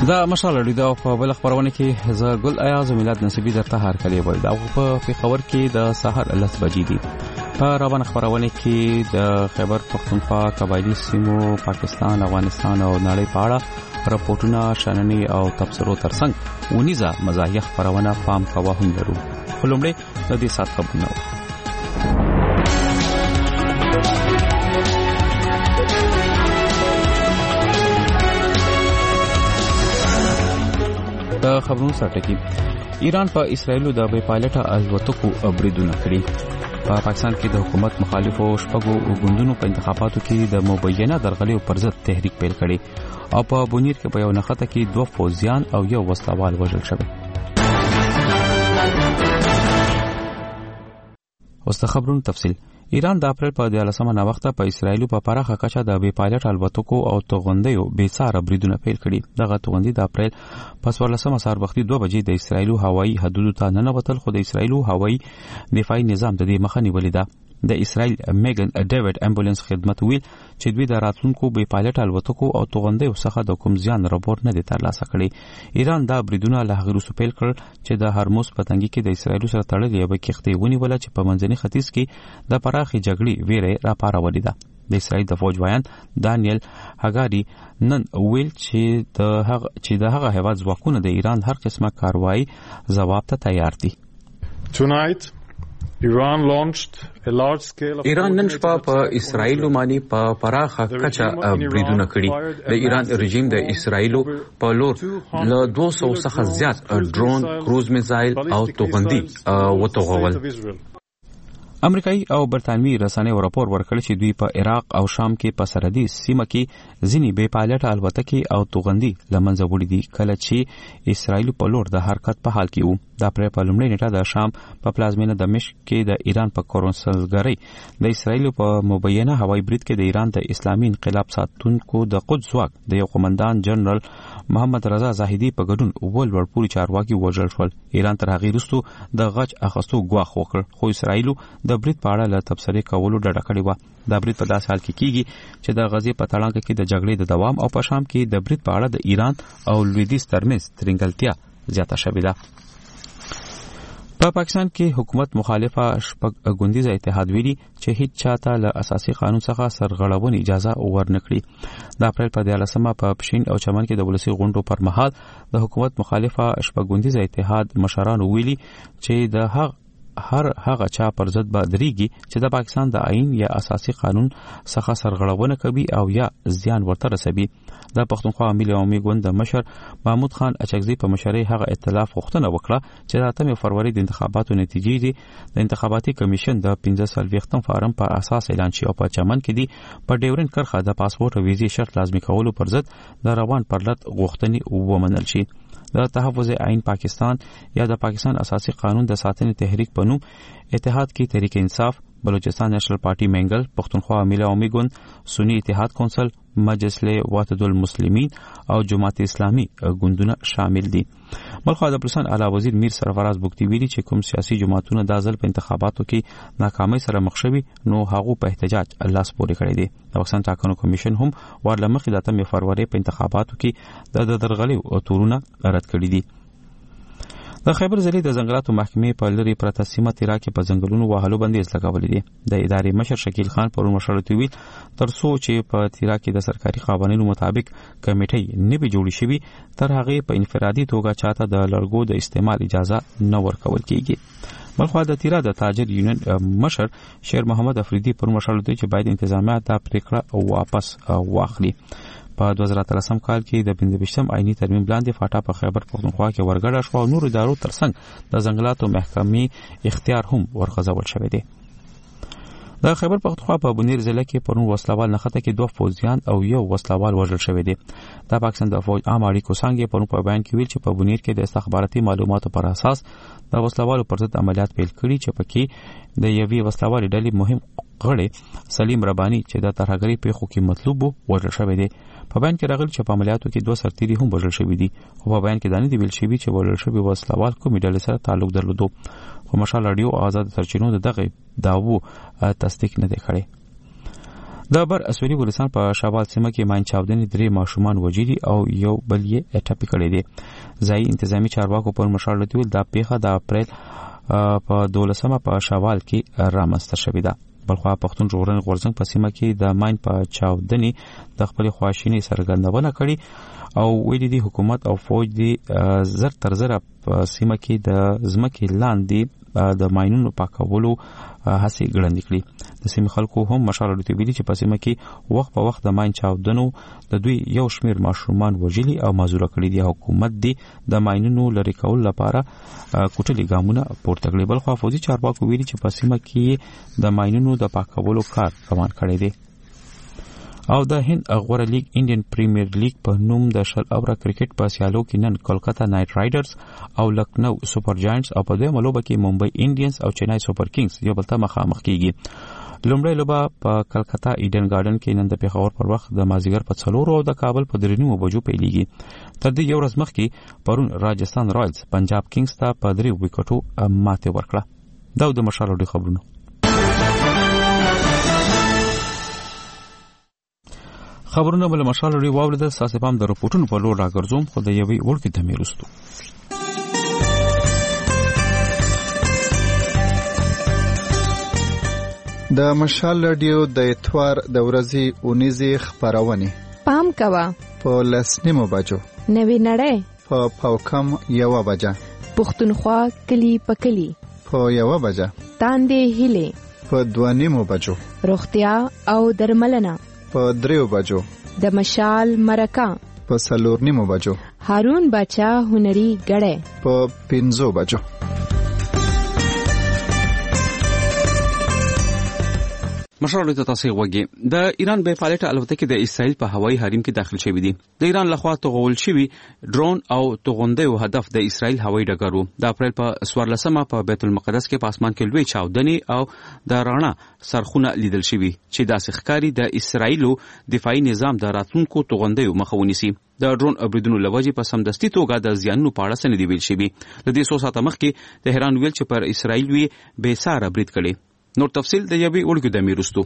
دا مشال لري دا په بل خبرونه کې ز ګل ایاز میلاد نصیبی درته هر کلی وای دا په خبر کې د سحر 10 بجې دي په روان خبرونه کې د خیبر پختونخوا قبایلی سیمو پاکستان افغانستان او نړۍ په اړه راپورټونه شننې او تبصرو ترڅنګ ونیزه مزاحیه خبرونه پام کوا هم لرو خلومړي د دې سات خبرونه د خبرونو سرټکی ایران په اسرایلو د بې پایلټه الوتکو بریدونه کړي په پاکستان کې د حکومت مخالفو شپږو ګوندونو په انتخاباتو کې د مبینه درغلیو پر ضد تحریک پیل کړي او په بونیر کې په یو نخته کې 2 فوجیان او یو وسلوال وژل شوی. اوس د خبرونو تفصیل. ایران د اپریل په 13مه نوښته په اسرایلو په پراخه کچه د بې پایلټ الوتکو او توغندیو بې ساره بریدونه پیل کړي. دغه توغندي د اپریل په 14مه سهار وختي 2 بجې د اسرایلو هوایي حدودو ته ننوتل خو د اسرایلو هوایي دفاعي نظام د دې مخه نیولې ده. د اسرایل میګن ډیوډ امبولانس خدمت ویل چې دوی د راتلونکو بې پایلټ الوتکو او توغندیو څخه د کوم زیان راپور نه دی ترلاسه کړی. ایران دا بریدونه له هغه وروسته پیل کړل چې د هرمز په تنګي کې د اسرایل سره تړلې یو کښتۍ ونیوله چې په منځني ختیځ کې د پراخي جګړې ویره راپارولې ده. د اسرایل د فوج وایان دانیل هاګاری نن ویل چې د هغه هیواد ځواکونه د ایران هر قسمه کاروایی جواب ته تیار دي. ایران نن شپه په اسرایلو باندې په پراخه کچه بریدونه کړي. د ایران رژیم د اسرایلو په لور له 200 څخه زیات ډرون، کروز میزایل او توغندي وتوغول. امریکایي او برتانوي رسنیو راپور ورکړ چې دوی په عراق او شام کې په سرحدي سیمه کې ځینې بې پایلټه الوتکې او توغندي لمنځه وړي دي کله چې اسرایل په لور د حرکت په حال کې وو. د اپریل په لومړۍ نیټه د شام په پلازمینه دمشق کې د ایران په کورنسلګرۍ د اسرایل په مبینه هوایي برید کې د ایران د اسلامي انقلاب ساتونکو د قدس ځواک د یو قومندان جنرال محمد رضا زاهدي په ګډون ولورپوري چارواکي وژل شول. ایران تر هغې وروسته د غچ اخیستو ګواښ وکړ خو اسرایل د برید په اړه له تبصرې کولو ډډه کړې وه. دا برید په داسې حال کې کیږي چې د غزې په تړانګه کې د جګړې د دوام او په شام کې د برید په اړه د ایران او لویدیځ ترمنځ ترنګلتیا زیاته شوې ده. په پاکستان کې حکومت مخالفه شپږ ګوندیزه اتحاد ویلي چې هیڅ چاته له اساسي قانون څخه سرغړونې اجازه ورنکړي. د اپریل په 13مه په پښین او چمن کې د ولسی غونډو پر مهال د حکومت مخالفه شپږ ګوندیزه اتحاد مشرانو ویلي چې د هر هغه چا پر ضد به درېږي چې د پاکستان د آئین یا اساسي قانون څخه سرغړونه کوي او یا زیان ورته رسوي. د پښتونخوا ملي عوامي ګوند د مشر محمود خان اچکزي په مشرۍ هغه ائتلاف غوښتنه وکړه چې د 8 فروری د انتخاباتو نتیجې دي د انتخاباتي کمیشن د 15 فارم په اساس اعلان شي او په چمن کې دي په ډیورن کرخه د پاسپورت او ویزې شرط لازمي کولو پر ضد د روان پرلط غوښتنې ومنل شي. د تحفظ عین پاکستان یا د پاکستان اساسي قانون د ساتنې تحریک په نوم اتحاد کې تحریک انصاف، بلوچستان نیشنل پارټي منګل، پښتونخوا ملي عوامي ګوند، سنی اتحاد کونسل، مجلس وحدت المسلمین او جماعت اسلامي ګوندونه شامل دي. بلخو د بلوچستان اعلی وزیر میر سرفراز بوکتی ویلي چې کوم سیاسي جماعتونه د ځل په انتخاباتو کې ناکامۍ سره مخ شوي نو هغه په احتجاج لاس پورې کړی دی. د پاکستان ټاکنو کمیشن هم ورلمخې د 8 فروری په انتخاباتو کې د درغلي تورونه رد کړي دي. د خیبر ضلع د ځنګلاتو محکمې په لری پرته سیمه تیرا کې په ځنګلونو وهلو بندیز لګولې دي. د ادارې مشر شکیل خان پرون مشورتي ویل ترڅو چې په تیرا کې د سرکاري قوانینو مطابق کمیټې نه به جوړې شي تر هغه په انفرادي توګه چاته د لړګو د استعمال اجازه نه ورکول کیږي. بلخو د تیرا د تاجر یونین مشر شیر محمد افریدي پرون مشورتي چې باید انتظامیه دا پریکړه واپس واخلي. په 2013 کال کې د 25م آئینی ترمیم لاندې فاټا په خیبر پښتونخوا کې ورګډه شو او نور ادارو ترڅنګ د ځنګلاتو محکمې اختیار هم ورغځول شوی دی. د خیبر پښتونخوا په بونیر ضلع کې پرون وسلوال نخته کې 2 فوجیان او یو وسلوال وژل شوی دی. د پاکستان د فوج عام اړیکو څنګه پرون په بیان کې ویل چې په بونیر کې د استخباراتي معلوماتو پر اساس د وسلوالو پر ضد عملیات پیل کړي چې پکې د یوې وسلوالي ډلې مهم غړی سلیم ربانی چې د ترهګری پیښو کې مطلوب وژل شوی دی. په بیان کې راغلی چې په عملیاتو کې 2 سرتیري هم وژل شوي دي خو په بیان کې دا نه دی ویل شوي چې وژل شوي وسلوال کومې ډلې سره تعلق درلودو. خو مشال رادیو او آزاد سرچینو دغه دعوو تصدیق نه دی کړی. د بر اسویلي بلوچستان په شاوال سیمه کې ماین چاودنې 3 ماشومان وژلي او یو بل یې ټپي کړی دی. ځایي انتظامی چارواکو پر مشارلتي ول دا پیښه د اپریل په 12مه په شاوال کې رامنځته شوې ده. بلخوا پښتون ژغورنې غورځنګ په سیمه کې د ماین په چاودنې د خپل خواشینی څرګندونه کړې او ویلي دي حکومت او فوج دي زر تر زر په سیمه کې د ځمکې لاندې د ماینونو پاکولو هڅې ګړندې کړي. د سیمې خلکو هم مشارلتي ویلي چې په سیمه کې وخت په وخت د ماین چاودنو د دوی یو شمیر ماشومان وژلي او مازوره کړي دي. حکومت دي د ماینونو لرې کولو لپاره کوټلي ګامونه پورته کړي. بلخوا فوجي چارواکو ویلي چې په سیمه کې د ماینونو د پاکولو کار روان کړی دی. او د هند غوره لیگ انډین پریمیر لیگ په نوم د شل اوره کرکټ په سیالو کې نن کولکتا نایټ رایډرز او لکنو سپر جاینټس او په دویمه لوبه کې ممبئی انډینز او چنای سپر کینګز یو بل ته مخامخ کیږي. لومړی لوبه په کلکتا ایډن گارډن کې نن د پیښور پر وخت د مازیګر په 4 او د کابل په 3 بجو پیلېږي. تر دې یو ورځ مخکې پرون راجستان رایلز پنجاب کینګز ته په 3 وکټو ماته ورکړه. دا د مشالو خبرونه. خبرونه بل مشال لري واولد ساسه پام د رپورټونو په لور راګرځوم خو د یوې وړکې دمې رستو. د مشال رادیو د اتوار د ورځې اونیزي خبرونه پام کوا په لسنیمو بجو نوی نړۍ په پاوکم 1 بجه پښتونخوا کلی پکلی په 1 بجه تاندې هله په 2 بجو روغتیا او درملنه په 3 بجو د مشال مرکا په 4 بجو هارون بچا هنري غړې په 5 بجو. مشرانو ته تاسو وګورئ د ایران بې پایلټه الوتکې د اسرائیل په هوایي حریم کې داخل شوې دي. د ایران لخوا توغول شوی ډرون او توغندیو هدف د اسرائیل هوایي ډګر وو. د اپریل په 14مه په بیت المقدس کې په اسمان کې لوی چاودنې او د رڼا سرخونه لیدل شوی چې داسې ښکاری د اسرائیلو دفاعي نظام د راتلونکو توغندیو مخه ونیسي. د ډرون بریدونو لوجې په سمدستي توګه د زیانونو په اړه څه نه دی ویل شوی. د دې 100 ساعته مخکې تهران ویل چې پر اسرائیل وی بې ساره برید کړي. نور تفصیل د یوې وړکې د میرستو.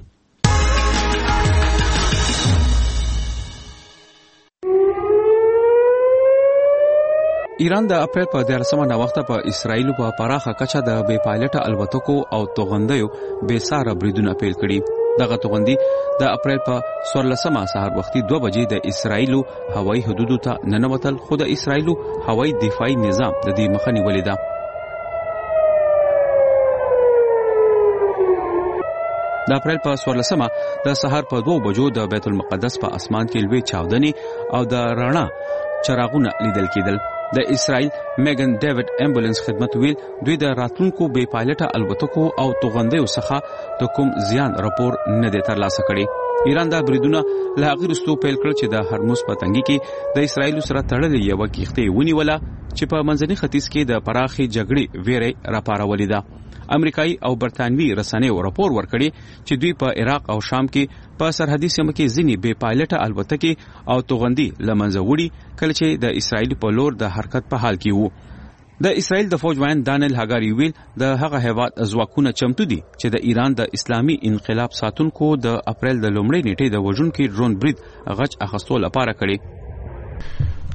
ایران د اپریل په 14مه وخت په اسرائیل په پراخه کچه د بې پایلټه الوتکو او توغندیو بې ساره بریدونه پیل کړي. دغه توغندي د اپریل په 14مه سهار وختي 2 بجې د اسرائیلو هوایي حدودو ته ننوتل خو د اسرائیلو هوایي دفاعي نظام د دې مخه نیولې ده. د اپریل په 14مه د سهار په 2 بجو د بیت المقدس په اسمان کې لوی چاودنې او د رڼا چراغونه لیدل کېدل. د اسرائیل میګن ډیوډ امبولانس خدمت ویل دوی د راتلونکو بې پایلټه الوتکو او توغندیو څخه د کوم زیان راپور نه دی ترلاسه کړی. ایران دا بریدونه له هغې وروسته پیل کړل چې د هرمز په تنګي کې د اسرائیلو سره تړلې یوه کښتۍ ونیوله چې په منځني ختیځ کې د پراخې جګړې ویرې راپارولې ده. امریکایي او برتانوي رسنیو راپور ورکړي چې دوی په عراق او شام کې په سرحدي سیمه کې ځینې بې پایلټه الوتکې او توغندي له منځه وړي کله چې د اسرائیل په لور د حرکت په حال کې وو. د اسرائیل د فوج وایند دانیل هاګاری ویل د هغه هیواد ځواکونه چمتو دي چې د ایران د اسلامي انقلاب ساتونکو د اپریل د لومړۍ نیټې د وژونکي ډرون برید غچ اخیستو لپاره کړي.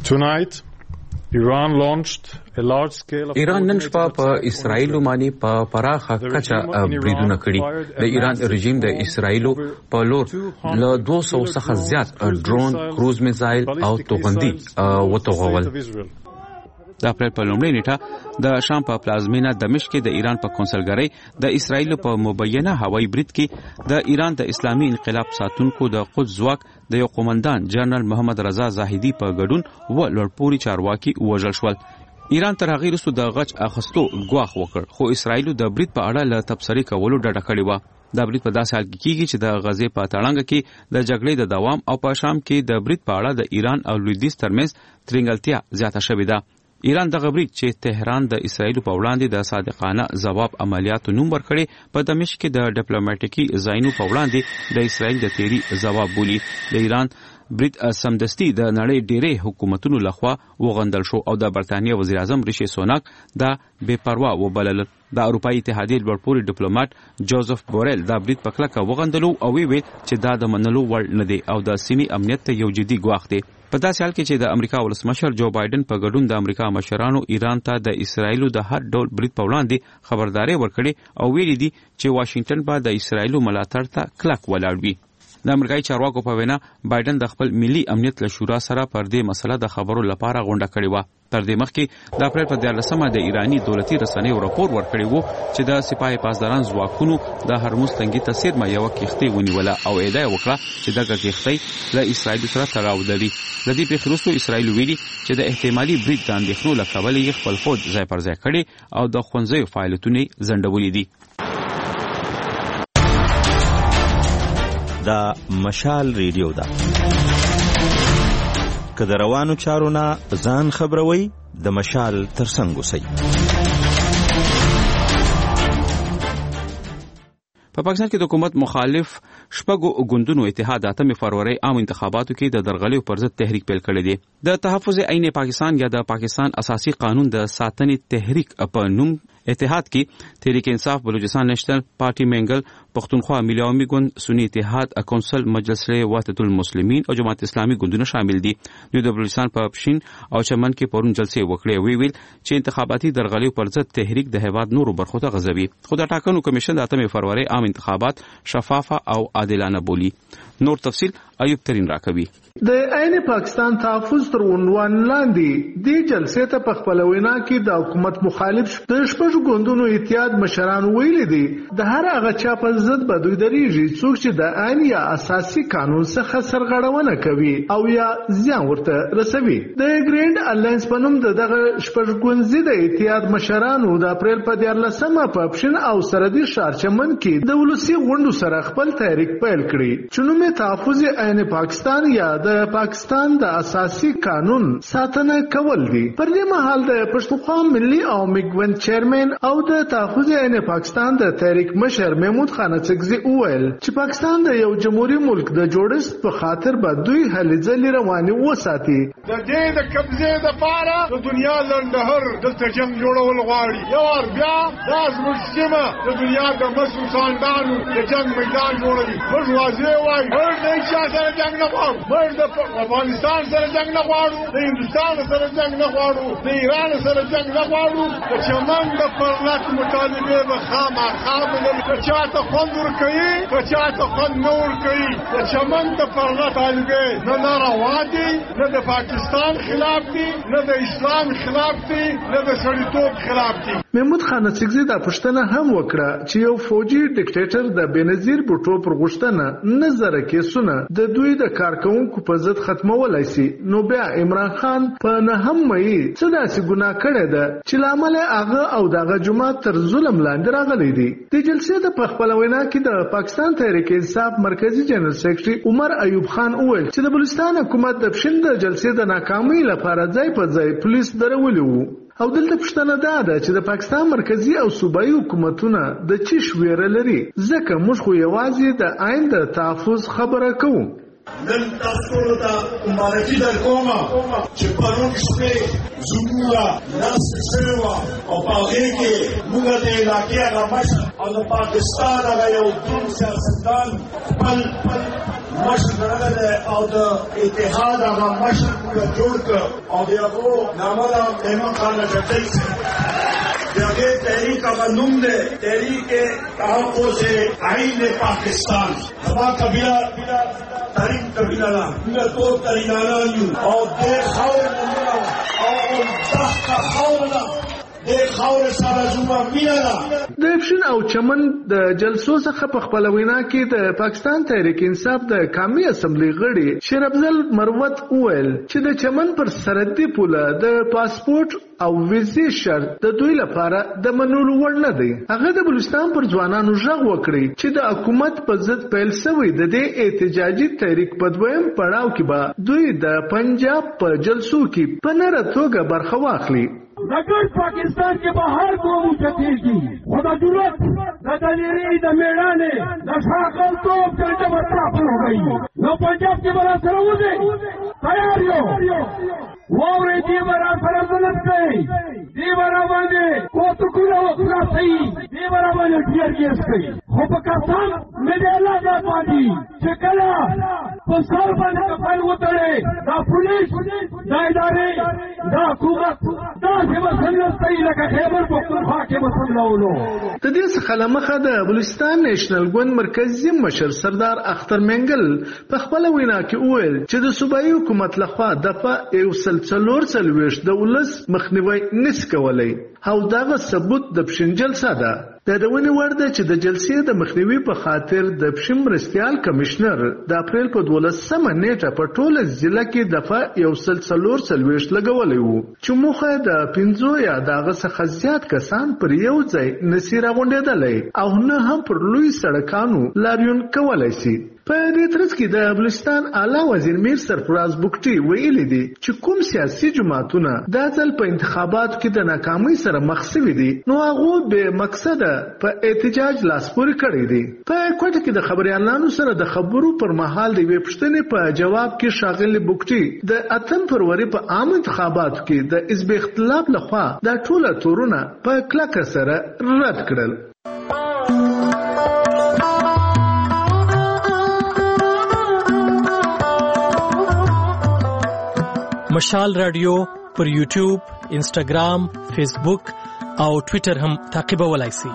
ایران نن شپه په اسرائیلو باندې په پراخه کچه بریدونه کړي. د ایران رژیم د اسرائیلو په لور له 200 څخه زیات ډرون کروز میزایل او توغندي وتوغول. د اپریل په لومړۍ نیټه د شام په پلازمینه دمشق کې د ایران په کنسولګرۍ د اسرائیل په مبینه هوایي برید کې د ایران د اسلامي انقلاب ساتونکو د قدس ځواک د یو قومندان جنرال محمد رضا زاهدي په ګډون و لوړپوړي چارواکي وژل شول. ایران تر هغې وروسته د غچ اخیستو ګواښ وکړ خو اسرائیلو د برید په اړه له تبصرې کولو ډډه کړې وه. دا برید په داسې حال کې کیږي چې د غزې په تړانګه کې د جګړې د دوام او په شام کې د برید په اړه د ایران او لویدیځ ترمنځ ترنګلتیا زیاته شوې ده. ایران دغه برید چې تهران د اسرائیل په وړاندې د صادقانه ځواب عملیاتو نوم ورکړي په دمشق کې د ډیپلوماټیکي ځایونو په وړاندې د اسرائیل د تیری ځواب بولی. د ایران برید سمدستي د نړۍ ډېرې حکومتونو لخوا وغندل شو او د برتانیې وزیر اعظم ریشي سوناک دا بے پروا وبلل. د اروپאי اتحادیې لوړپوړي ډیپلوماټ جوزف بورل دا برید په کلکه وغندلو او ویل چې دا د منلو وړ نه دی او د سیمې امنیت ته یو جدي ګواښ دی. په داسې حال کې چې د امریکا ولسمشر جو بایدن په ګډون د امریکا مشرانو ایران ته د اسرایلو د هر ډول برید په وړاندې خبرداري ورکړي او ویلي دي چې واشنگټن به د اسرایلو ملاتړ ته کلک ولاړ وي. د امریکایي چارواکو په وینا بایدن د خپل ملي امنیت له شورا سره پر دې مسله د خبرو لپاره غونډه کړې و. تر دې مخکې د اپریل په 14مه د ایرانی دولتي رسنیو راپور ورکړی و چې د سپاه پاسداران ځواکونو د هرمز تنګي ته څیرمه یو کښتۍ ونیوله او ادعا وکړه چې دغه کښتۍ له اسرایل سره تړاو لري. د دې پیښې وروسته اسرایل ویلي چې د احتمالي برید د اندېښنو له کبله یې خپل فوج ځای پر ځای کړي او د ښوونځیو فعالیتونه ځنډولي دي. دا مشال ریډیو ده. که د روانو چارو نه ځان خبروي د مشال ترڅنګ اوسئ. په پاکستان کې د حکومت مخالف شپږو ګوندونو اتحاد 8 فروری عام انتخاباتو کې د درغلیو پر ضد تحریک پیل کړی دی. د تحفظ عین پاکستان یا د پاکستان اساسي قانون د ساتنې تحریک په نوم اتحاد کې تحریک انصاف، بلوچستان نیشنل پارټي منګل، پښتونخوا ملي عوامي ګوند، سنی اتحاد، کونسل مجلس وحدت المسلمین او جماعت اسلامي ګوندونه شامل دي. دوی د بلوچستان په پښین او چمن کې پرون جلسې وکړې. ویل چې انتخاباتي درغلیو پر ضد تحریک د هیواد نورو برخو ته غځوي. خو د ټاکنو کمیشن د 8 فروری عام انتخابات شفافه او عادلانه بولی. نور تفصیل ایوب ترین راکوي. د عین پاکستان تحفظ تر عنوان لاندې د جلسې ته په خپل وینا کې د حکومت مخالف د شپږ ګوندونو اتحاد مشران ویلي دي د هر هغه چا په ضد به دوی درېږي څوک چې د عین یا اساسي قانون څخه سرغړونه کوي او یا زیان ورته رسوي. د ګریند الاینس په نوم دغه شپږ ګوندزي د اتحاد مشرانو د اپریل په 14مه په پښین او سرحدي ښار چمن کې د ولسی غونډو سره خپل تحریک پیل کړی چې نوم یې تحفظ عین پاکستان یا د پاکستان د اساسي قانون ساتنه کول دي. پر دې مهال د پښتونخوا ملي عوامي ګوند چیرمن او د تحفظ عین پاکستان د تحریک مشر محمود خان اڅکزي وویل چې پاکستان د یو جمهوریت ملک د جوړښت په خاطر به دوی هلې ځلې رواني وساتي. د دې د قبضې لپاره د دنیا لنډهر دلته جنګ جوړول غواړي. یو بیا دا زموږ سیمه د دنیا د مسلمانانو د جنګ میدان جوړوي. موږ واضح وایو موږ د هیچا سره جنګ نه غواړو. موږ د افغانستان سره جنگ نه غواړو، د هندوستان سره جنگ نه غواړو، د ایران سره جنگ نه غواړو. د چمن د پرلط مطالبه به خامخا بلل که چا ته خوند ورکوي که چا ته خوند نه ورکوي. د چمن د پرلط طالبه نه ناروا دي، نه د پاکستان خلاف دي، نه د اسلام خلاف دي، نه د سړیتوب خلاف دي. محمود خان اڅکزي دا پوښتنه هم وکړه چې یو فوجي ډیکټیټر د بنظیر بوټو پر غوښتنه نظر کیسونه د دوی د کارکونکو په ضد ختمولای شي. نو بیا عمران خان په 9 مې څه داسې ګناه کړې ده چې لامل هغه او دغه جماعت تر ظلم لاندې راغلي دي. د جلسې د پخپل وینا کې د پاکستان تحریک انصاف مرکزی جنرال سیکریټري عمر ایوب خان وویل چې د بلوچستان حکومت د پښین د جلسې د ناکامۍ لپاره ځای په ځای پولیس درولي وو. او دلته پښتنه ده چې د پاکستان مرکزی او صوبایي حکومتونه د چی شویره لري ځکه موږ خو یوازې د عین د تحفظ خبره کوو. نن تاسو ته مبارکي درکوم چې پرون شپې زموږه ناس شوه او په هغې کې موږ د علاقې هغه مشر او د پاکستان هغه یو دروند سیاستدان خپل مشر ګڼلی دی او د اتحاد هغه مشر موږ جوړ کړ او د هغو نامه ده محمد خان اڅکزي صاحب. د هغې تحریک هغه نوم دی تحریک تحفظ عین پاکستان. زما قبیله تاریخ قبیله ده، موږ ټول ترینانان یو او دې خاورې مونږ او دغه خاوره ده د خاورې سره زموږ مینه ده. د پښین او چمن د جلسو څخه په خپل وینا کې د پاکستان تحریک انصاف د قومي اسمبلی غړي شیر افضل مروت وویل چې د چمن پر سرحدي پوله د پاسپورت او ویزې شرط د دوی لپاره د منلو وړ نه دی. هغه د بلوچستان پر ځوانانو غږ وکړي چې د حکومت په ضد پیل شوی د دې احتجاجي تحریک په دویم پړاو کې به دوی د پنجاب په جلسو کې په نره توګه برخه واخلي. نگر پاکستان کے باہر قوم اٹھتی کی خدا ضرورت نہ دلیری نہ میڑانے نہ شاکل تو چلتے بچہ ہو گئی نو پنجاب کې برا سره وځي تیار یو ووري دی برا سره ځلت کوي دی برا باندې کوته کولو خلاصي دی برا باندې ډیر کېس کوي خو په کسان مې د الله د پاتې چې کله په سر باندې کفن وتړي دا پولیس دا ادارې دا حکومت دا چې مسلسل لکه خیبر پختونخوا کې مسلولو د دې څخه لمخه د بلوچستان نېشنل ګوند مرکزی مشر سردار اختر منګل په خپل وینا کې وویل چې د صوبایي حکومت لخوا دغه یو سلسلور د ولس مخنیوي نس کولای او دغه ثبوت د پښنجل ساده د دونی ورده چې د جلسې د مخنیوي په خاطر د پښم مرستيال کمشنر د اپریل په 12مه نیټه په ټوله ضلع کې دغه یو سلسلور لګولې وو چې موخه د 15 یا دغه څخه زیات کسان پر یو ځای نصیره غونډېدلې او نه هم پر لوی سړکانو لاریون کولای شي په دې ترڅ کې د بلوچستان اعلی وزیر میر سرفراز بوکټي ویلي دي چې کوم سیاسي جماعتونه د ځل په انتخاباتو کې د ناکامۍ سره مخ شوي دي نو هغه به مقصد په احتجاج لاسپوري کړی دي په کوټه کې د خبريالانو سره د خبرو پر مهال د وی پښتنې په جواب کې شاغلي بوکټي د 8 فروری په عام انتخاباتو کې د حزب اختلاف لخوا د ټوله تورونه په کلک سره رد کړل مشال رادیو پر یوټیوب، انسټاګرام، فیسبوک او ټوئیټر هم تعقیبولای شئ.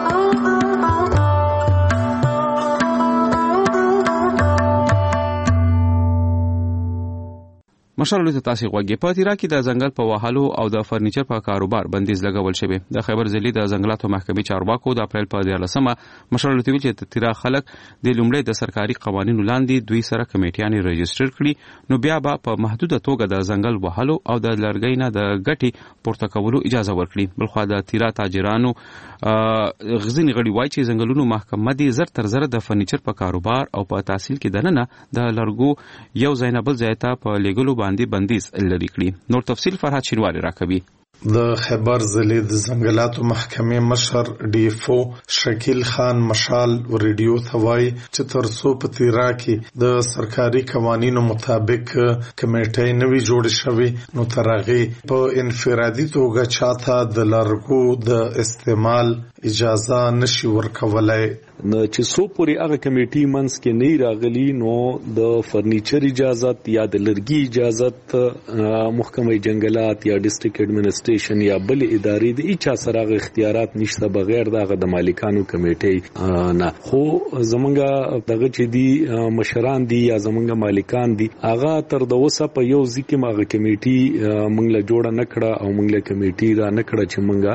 مشرلو ته تاسو غوږی په تیرا کې د ځنګل په وهالو او د فرنیچر په کاروبار بندیز لګول شوی. د خیبر ضلع د ځنګلاتو محکمې چارواکو د اپریل په 14مه مشرلو ته ویل چې تیرا خلک د لومړی د سرکاري قوانینو لاندې دوی سره کمیټیانې ريجستره کړي نو بیا به په محدوده توګه د ځنګل وهالو او د لرګۍ نه د ګټي پورته کولو اجازه ورکړي. بلخو د تیرا تاجرانو غزنی غړي وایي چې ځنګلونو محکمه دي زر تر زر د فرنیچر په کاروبار او په تحصیل کې دننه د لرګو یو ځای ته په لګلو باندې بندیز لري کړی. نور تفصیل فرهاد شینواری راکوي. د خیبر ضلع د ځنګلاتو محکمې مشر ډیفو شکیل خان مشال ریډیو ته وایي چې تر څو په تیرا کې د سرکاري قوانینو مطابق کمیټې نوي جوړ شوي نو تر هغه په انفرادي توګه چاته د لرګو د استعمال اجازه نشي ورکولای. چې سو پوری هغه کمیټي منس کې نه راغلی نو د فرنیچر اجازت یا د لرګي اجازت محکمه جنگلات یا ډیسټریکټ ایڈمنسټریشن یا بل ادارې د اچا سره اختیارات نشته بغیر دغه د مالکانو کمیټي نه. خو زمونږه دغه چې دی مشران دي یا زمونږه مالکان دي هغه تر دوسه په یو ځکه ماغه کمیټي مونږ له جوړه نکړه او مونږ له کمیټي را نکړه چې مونږه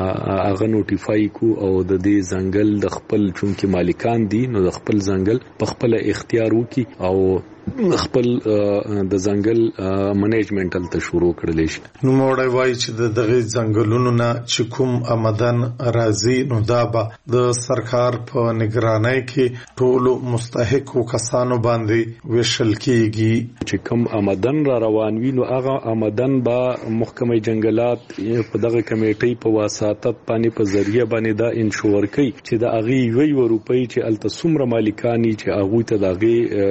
هغه نوټیفای کو او د دې ځنګل د خپل چې مالکان دي نو د خپل ځنګل په خپل اختیار وکي او خپل د ځنګل منیجمنټل ته شروع کړل شي. نو موړی وایي چې دغه ځنګلونو نه چې کوم آمدن راځي نو دا به د سرکار په نگرانۍ کې ټولو مستحقو کسانو باندې ویشل کیږي. چې کوم آمدن را روان وي نو هغه آمدن به محکمه جنگلات په دغه کمیټې په واسطه باندې په ذریعہ باندې دا انشور کوي چې د اغي یو روپۍ چې التسمره مالکانی چې اغه ته دغه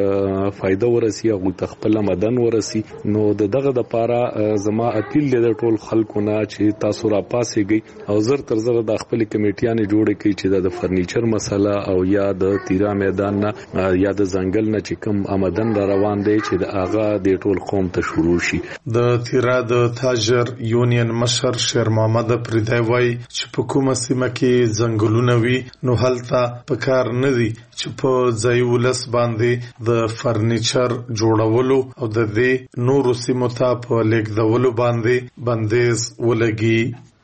فائدہ ورسی او تخپل مدن ورسی. نو دغه د پاره زما اپیل د ټول خلکو نه چې تاسو را پاسېږئ او زر تر زر د خپل کمیټیانې جوړې کړئ چې د فرنیچر مسله او یا د تیرا میدان نه یا د ځنګل نه چې کوم آمدن را روان دی چې د اغا د ټول قوم ته شروع شي. د تیرا د تاجر یونین مشر شیر محمد پردای وای چې په کومه سیمه کې ځنګلونه وي نو هلته پکار نه دي چې په ځای ولس باندې د فرنیچر جوړولو او د دې نورو سیمو ته په لیږدولو باندې بندیز ولګي.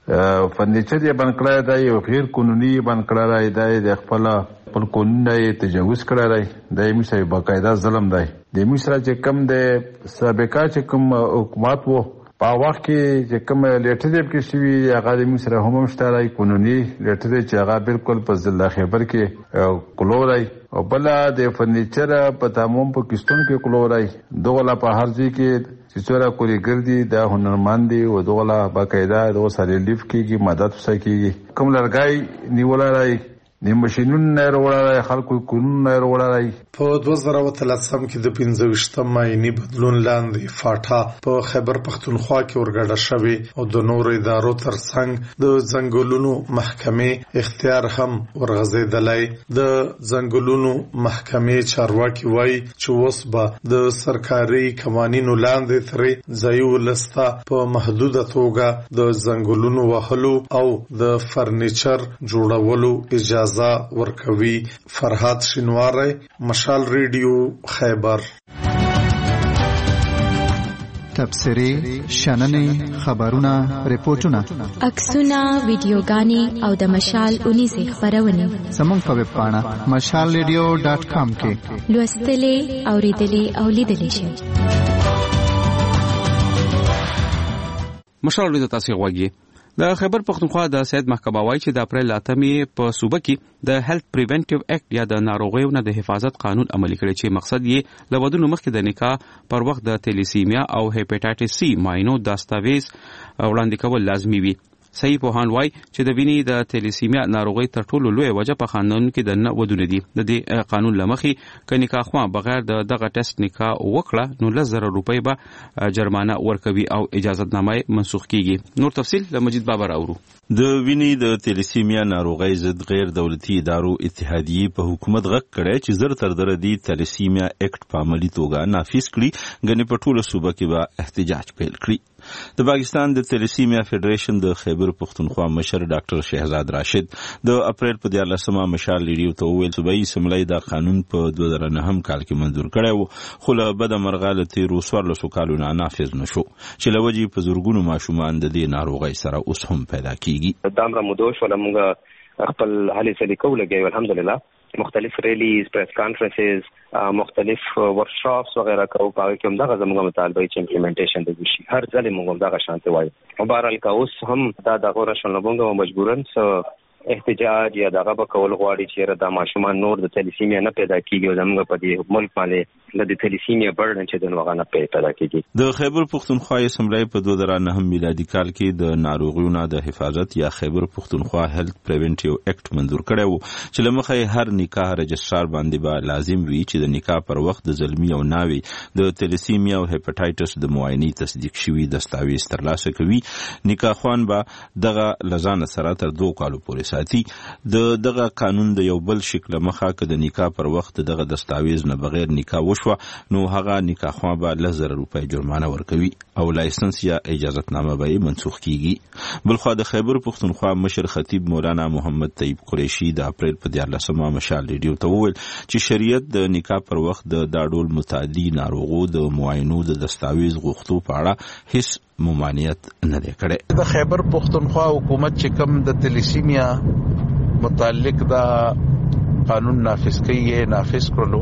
فرنیچر یې بند کړی دی او غیر قانوني بند کړی دی د خپل قانون نه تجاوز کړی دی. د موږ باقاعده ظلم دی. د موږ سره چې کم د سابقه چې کوم حکومت وو په وخت کې چې کوم لیټریټ کې شوی هغه د موږ سره هم مشترک قانوني لیټریټ چې هغه بالکل په ضلع خیبر کې کلورای او بل د فرنیچر په تمام په کستون کې کلورای دوغلا په هر ځای کې چې څوره کولی ګرځي د هنرمند دی او دوغلا باقاعده د سره لیف کېږي مدد وسه کېږي. کوم لرګای نیولای د ماشینونو نه وروړای خلکو کورونو نه وروړای. په 2013 کې د 25م آئینی بدلون لاندې فاټا په خیبر پختونخوا کې ورګډه شوې او د نورو ادارو ترڅنګ د ځنګلونو محکمې اختیار هم ورغځېدلی. د ځنګلونو محکمې چارواکي وایي چې اوس به د سرکاري قوانینو لاندې ترې ځایي ولسته په محدوده توګه د ځنګلونو وهلو او د فرنیچر جوړولو اجازه ورکوي. فرهاد شینواری، مشال ریډیو، خیبر. تبصرې، شننې، خبرونه، ریپورتونه، عکسونه، ویډیوګانې او د مشال 19 خبرونه زموږ په ویب پاڼه mashalradio.com کې لوستلې، اوریدلې او لیدلې شئ. مشال ریډیو تاسو غواړئ. د خیبر پختونخوا د سید محکمه وايي چې د اپریل 8 په صوبه کې د هیلث پریونټیو اکټ یا د ناروغیو نه د حفاظت قانون عملي کړي چې مقصد یې له ودونو مخکې د نکاح پر وخت د تیلیسیمیا او هیپاټایټس سی معاینو دستاویز وړاندې کول لازمي وي. صحیح پوهان وایي چې د وینې د تیلیسیمیا ناروغي تر ټولو لوی وجه په خاندان کې د نه ودونه دي. د دې قانون لمخې ک نکاح خو بغیر دغه ټیسټ نکاح وکړه نو 1,000 روپۍ به جرمانه ورکوي او اجازهتنامه منسوخ کیږي. نور تفصیل له مجید بابر اورو. د وینې د تیلیسیمیا ناروغي ضد غیر دولتي ادارو اتحادیه په حکومت غږ کړی چې زر تر در دي تیلیسیمیا اکټ په عملي توګه نافذ کړي. غني په ټوله صوبه کې به احتجاج پیل کړي. د پاکستان د تیلیسیمیا فدریشن د خیبر پختونخوا مشر ډاکټر شهزاد راشد د اپریل په 14 مشال ریډیو ته وویل صوبایي اسمبلی دا قانون په 2009 کال کې منظور کړی و خو له بده مرغه له تیرو 14 کالونو نافذ نشو چې له وجې په زورګونو ماشومان د دې ناروغۍ سره اوس هم پیدا کیږي. دا امر مدوش ولا موږ خپل هلي سلی کوله کوي الحمدلله. مختلف ریلیز، پریس کانفرنسز، مختلف ورکشاپس وغیرہ کو پاره کې هم دا زموږ مطالبه چې امپلیمنټیشن د وشي هر ځل موږ دا شانته وایو. مبارل کا اوس هم دا غوړه شنه موږ مجبورن احتجاج یا دغه په کول غواړي چې دا ماشومان نور د تیلیسیمیا نه پیدا کیږي او زموږ په دې ملک باندې د تیلیسیمیا برډن چې د وغه نه پیدا کیږي. د خیبر پختونخوا اسمبلی په 2009 میلادي کال کې د ناروغیو د حفاظت یا خیبر پختونخوا هیلث پریونټیو اکټ منظور کړی و چې لمخې هر نکاح رجسترار باندې به لازم وي چې د نکاح پر وخت د زلمی او ناوي د تیلیسیمیا او هیپاټایټس د معاینې تصدیق شوی دستاویز ترلاسه کوي. نکاح خوان به دغه لزان سره تر 2 کالو پورې ساتي. دغه قانون د یو بل شکل مخه ک د نکاح پر وخت دغه دستاویز نه بغیر نکاح وشو نو هغه نکاح خو به 1,000 روپۍ جرمانه ورکوي او لایسنس یا اجازهتنامه به منسوخ کیږي. بلخو د خیبر پختونخوا مشر خطیب مولانا محمد طیب قریشی د اپریل په 14 مشال ریډیو ته وویل چې شریعت د نکاح پر وخت د ډاډول متعدی ناروغو د معاینو د دستاویز غوښتو په اړه هیڅ ممانعت نه دی کړی. د خیبر پختونخوا حکومت چې کوم د تیلیسیمیا متعلق دا قانون نافذ کړي نافذ کړلو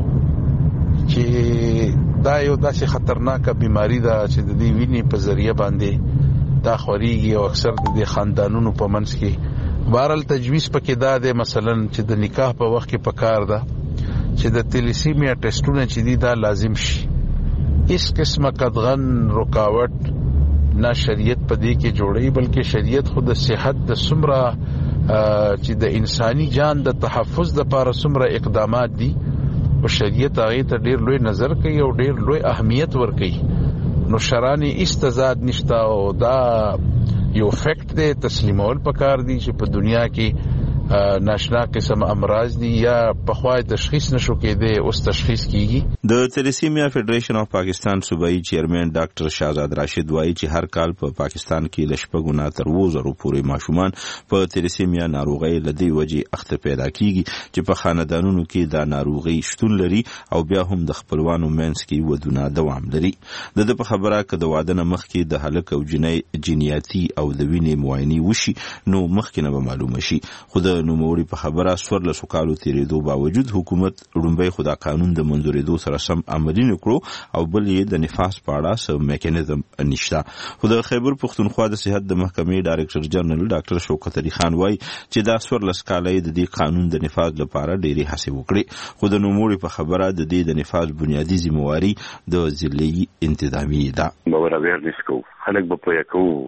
چې دا یو داسې خطرناکه بیماری ده چې د دې وینې په ذریعہ باندې دا خوريږي او اکثر د دې خاندانونو په منځ کې بهرال تجویز پکې دا ده مثلا چې د نکاح په وخت کې پکار ده چې د تیلیسیمیا ټیسټونه چې دي دا لازم شي. اس قسمه قدغن رکاوټ نه شریعت په دې کې جوړي بلکې شریعت خود د صحت د سمره چې د انساني جان د تحفظ د لپاره سمره اقدامات دي او شریعت هغه ته ډیر لوی نظر کوي او ډیر لوی اهمیت ورکوي. نو شرانی استزاد نشتا او دا یو فیکٹ دی تسلیمول پکار دی چې په دنیا کې ناشنا قسم امراض دي یا په خوای تشخیص نشو کېده اوس تشخیص کیږي. د تیلیسیمیا فدریشن اف پاکستان صوبایي چیرمن ډاکټر شهزاد راشد وایي چې هر کال په پاکستان کې لشپګونه تر 2,000 پورې ماشومان په تیلیسیمیا ناروغي لدی وجې اخته پیدا کیږي چې په خاندانونو کې دا ناروغي شتون لري او بیا هم د خپلوانو منځ کې ودونه دوام لري. د په خبره ک د واده مخ کې د هلک او جنۍ جنیاتي او د وینې معاینه وشي نو مخکې نه معلومه شي. خو د نوموړي په خبره 14 کالو تیریدو باوجود حکومت لومبۍ خدا قانون د منځورېدو سره سم عملي نکړو او بل یې د نفاذ په اړه سم میکانیزم نشته. خو د خیبر پختونخوا د صحت د محکمې ډایرکټر جنرال ډاکټر شوکت علي خان وایي چې دا 14 کالې د دې قانون د نفاذ لپاره ډېری هڅې وکړي خو د نوموړي په خبره د دې د نفاذ بنیادی ذمہواری د ضلعي انتظامیه ده. باور اوریدل کو خلک په پوهه کو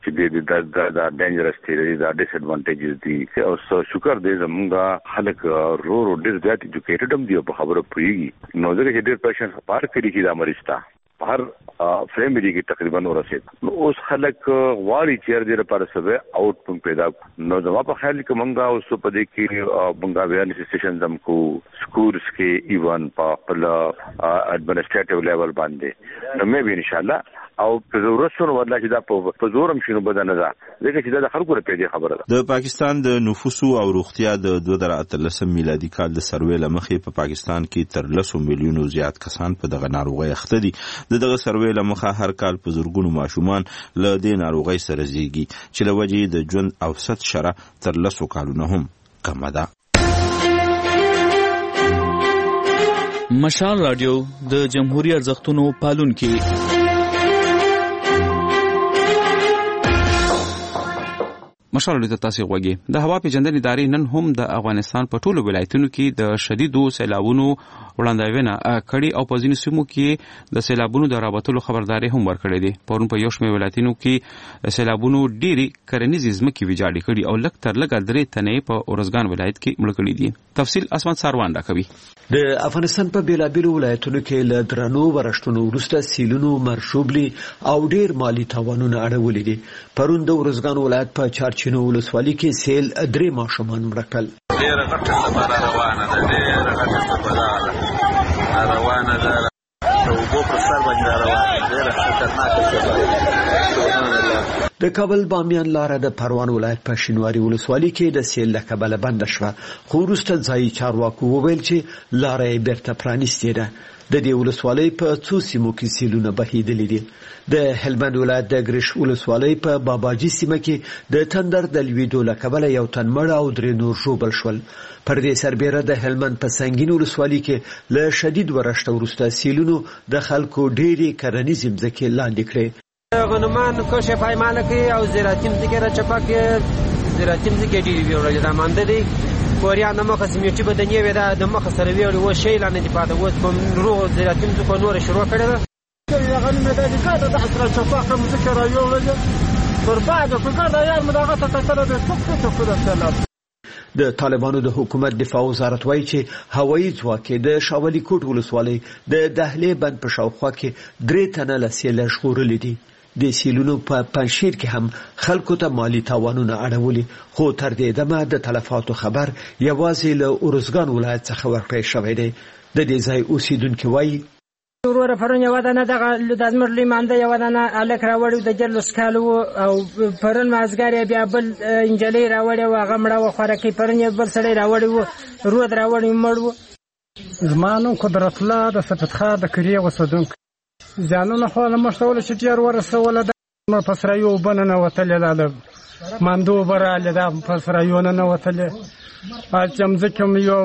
چې دا ډینجرس دی دا ډیس ایڈوانټیجز دي او شکر دې زمونږه خلک رو ډیر زیات ایجوکیټډ هم دي په خبره پوهیږي نو ځکه چې ډیر پیشنټ پار کړي چې دا مریض تا هر فیملی کې تقریبا ورسید نو اوس خلک غواړي چې دې لپاره سبه آوټ پیدا نو زما په خیال کې مونږه اوس په دې کې مونږه ویلنس سټیشن زم کو سکولز کې ایون په ایڈمنسټریټیو لیول باندې نو مې به ان شاء الله او په ضرورت سره ورلا چې دا په زورم شنو بدنه ده ځکه چې دا خلکو لپاره پیدا خبره ده د پاکستان د نفوسو او روغتیا د 2013 میلادي کال د سروې لمخې په پاکستان کې تر 10 میلیونو زیات کسان په دغه ناروغي اخته دي دغه سروې لمخه هر کال په زورګونو ماشومان له دې ناروغي سره زیږي چې له وجې د ژوند اوسط شرح تر 10 کالونو هم کم ده مشال رادیو د جمهوریت ارزښتونو پالونکي مشال د تاسو غوږی د هوا پیژندنې ادارې نن هم د افغانستان په ټولو ولایتونو کې د شدیدو سیلابونو وړاندوینه کړې او په ځینو سیمو کې د سیلابونو د رابطولو خبرداري هم ورکړې ده پرون په یو شمېر ولایتونو کې سیلابونو ډېری کرنیزې ځمکې ویجاړې کړي او لږ تر لږه 3 تنې په اورزګان ولایت کې مړ کړي دي تفصیل اسمان ساروان راکوي د افغانستان په بیلابیلو ولایتونو کې له درنو ورښتونو وروسته سیلونو مرشوبلي او ډېر مالی تاوانونه اړولې دي پرون د اورزګان ولایت په چارچینو ولسوالۍ کې سیل 3 ماشومان مړ کړل ډېر غټه سفر روانه ده ډېر غټه سفر روانه ده وګو پر سر باندې روانه ډېر خطرناک سفر د کابل بامیان لاره د پروان ولایت په شینواري ولسوالۍ کې د سیل له کبله بند شوه خو وروسته ځایي چارواکو وویل چې لاره یې بیرته پرانیستې ده د دې ولسوالۍ په څو سیمو کې سیلونه بهیدلي دي د هلمند ولایت د ګریش ولسوالۍ په باباجي سیمه کې د تندر د لویدو له کبله یو تن مړ او 3 نور ژوبل شول پر دې سربېره د هلمند په سنگین ولسوالۍ کې له شدید ورښت وروسته سیلونو د خلکو ډېرې کرنیزې ځمکې لاندې کړې غنمان کوشه پایمانه کې او زراعتي ځمکې را چپکه زراعتي ځمکې ډېرې ویوړل دا مانده دي کوریا نمخه سیمټي بدنې ودا د مخه سره ویل و شی لاندې دی پاده و په روغ زراعتي ځمکو نور شروع کړل دا غنمه د کاته د اثر چپکه ځمکې را ویوړل پر بعد په کار د یار مداغه ته تر د څوک څه د طالبانو د حکومت دفاع وزارت وایي چې هوایي ځواک د شاولي کوټ ولسوالۍ د دهلې بند په شاوخوا کې 3 تنه له سیل ژغورلي دي د سیلونو په پنځیر کې هم خلکو ته مالی تاوانونه اړولي خو تر دې دمه د تلفاتو خبر یوازې له اورزګان ولایت څخه ورکړی شوی دی د دې ځای اوسیدونکي وایي ورور پرون یو دانه د ازمر لیمانده یو دانه الک راوړو د جلوس کالو او پرون مازګاری بیا بل انجلی راوړو هغه مړه وخورکی پرون بل سړی راوړو رود راوړو مړو زمانو قدرت الله د فتحخه د کریه وسدونکو ځانونه خو له مشتول چې تیر ورسول د نو پسرایو بننه وتل لاله ماندو براله د پسرایو نه وتل اچم زکم یو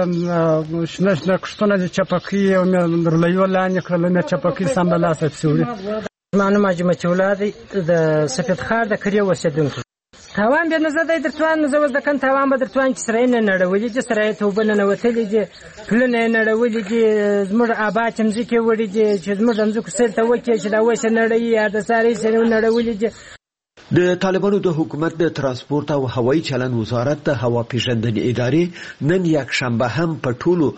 ورل شنش نکشتونه د چپکی او درلیو لانه کړل نه چپکی سم لا سفسوري مانو ماجمه چولادي د سفید خار د کریه وسدونکو تاوان به نه زده درتوان زوز د کن تاوان به درتوان چې سره نه نړولې چې سره ته وبنه وتلې چې پلنه نړولې چې زموږ آباد چمځي کې وړي چې زموږ زمځو سره ته وکړي چې دا وښه نړۍ یا د ساري سره نړولې د طالبانو د حکومت د ترانسپورت او هوایي چلن وزارت د هوا پیژندنې ادارې نن یک شنبه هم په ټولو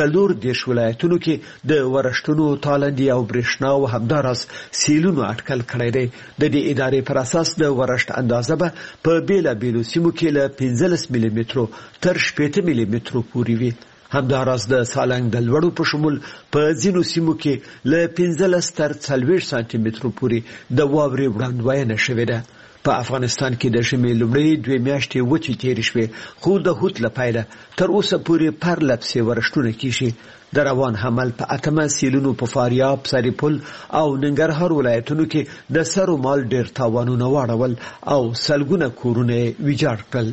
4 ولایتونو کې د ورښتونو تالندي او برېښنا او همداراز سیلونو اټکل کړی دی د دې ادارې پر اساس د ورښت اندازه به په بیلابیلو سیمو کې له 15 ملي مترو تر 18 ملي مترو پورې وي همداراز د سالنګ د لوړو په شمول په ځینو سیمو کې له 15 تر 40 سانتي مترو پورې د واورې وړاندوینه شوې ده په افغانستان کې د ژمي لومړۍ 2 میاشتې وچې تېرې شوې خو د هوت لپاره تر اوسه پورې پرلپسې ورښتونه کیږي د روان حمل په اتمه سیلونو په فاریاب سرپل او ننګرهار ولایتونو کې د سر او مال ډېر تاوانونه واړول او سلګونه کورونه ویجاړ کړل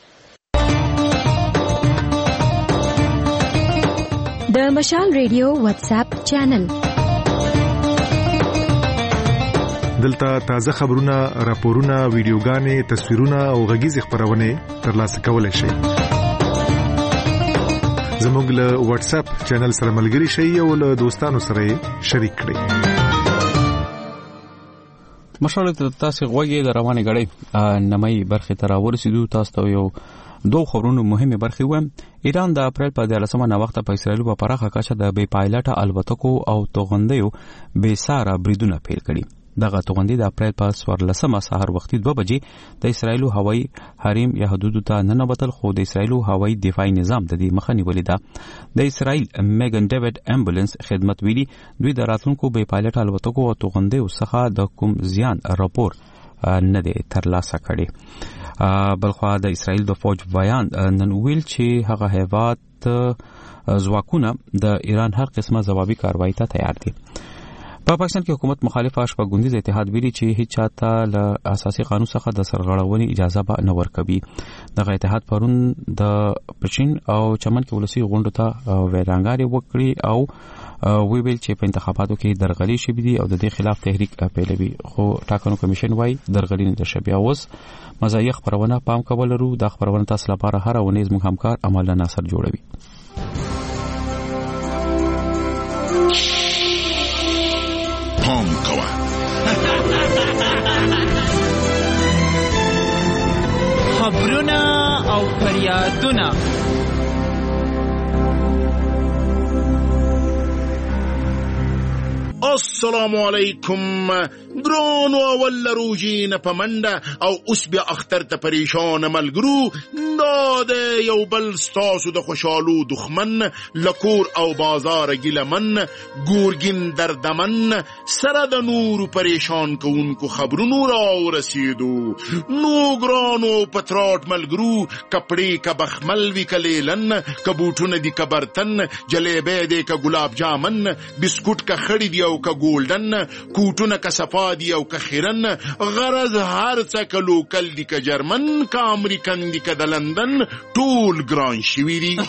د مشال ریډیو واتس اپ چینل دلته تازه خبرونه راپورونه ویډیوګانې تصویرونه او غږیز خبرونه ترلاسه کولای شئ زموږ له واتس اپ چینل سره ملګري شئ او له دوستانو سره شریک کړئ مشال تاسو غوږی د روانه غړې نمای برخه تر ورسېدو تاسو ته یو دوه خبرونو مهمه برخه و. ایران د اپریل په 13مه وخت په اسرائیل په پراخه کچه د بې پایلټه الوتکو او توغندیو بې ساره بریدونه پیل کړي. دغه توغندي د اپریل په 14مه سحر وختي 2 بجې د اسرائیل هوایي حریم یا حدود ته ننوتل، خو د اسرائیل هوایي دفاعي نظام د دې مخه نیولې ده. د اسرائیل میګن ډیوډ امبولانس خدمت ویلي دوی د راتلونکو بې پایلټه الوتکو او توغندیو څخه د کوم زیان راپور نه دی ترلاسه کړی. بلخوا د اسرائیل د فوج بیان نن ویل چې هغه هیواد ځواکونه د ایران هر قسمه ځوابي کاروایی ته تیار دي. په پاکستان کې حکومت مخالف شپږګوندیز اتحاد ویلي چې هیڅ چاته له اساسي قانون څخه د سرغړونې اجازه به نه ورکوي. دغه اتحاد پرون د پچین او چمن کې ولسی غونډو ته ویرانګاري وکړي او ویل چې په انتخاباتو کې درغلي شوې دي او د دې خلاف تحریک پیلوي، خو ټاکنو کمیشن وايي درغلي نه ده شوې. اوس مزایي خبرونه پام کول لرو. د خبرونه تاسو لپاره هر ونیز موږ همکار عمل ناصر جوړوي. پام کوه خبرونه او فریادونه السلام علیکم. ګرانو اول روجی نه پمنده او اوس بیا اختر ته پریشان ملګرو، دا د یو بل ستاسو د خوشالو دښمن لکور او بازار ګیلمن ګورګین دردمن سره د نور پریشان کوونکو خبرونو را ورسېدو. نو ګرانو پتراټ ملګرو، کپړې که بخمل وي که لیلن، که بوټونه دي که برتن، جلیبی دی که ګلاب جامن، بسکوټ که خړی دی او که ګولډن، کوټونه که صفا دی او که خیرن، غرض هر څه که لوکل دی که جرمن، که امریکن دی که د لندن، ټول ګران شوي دي.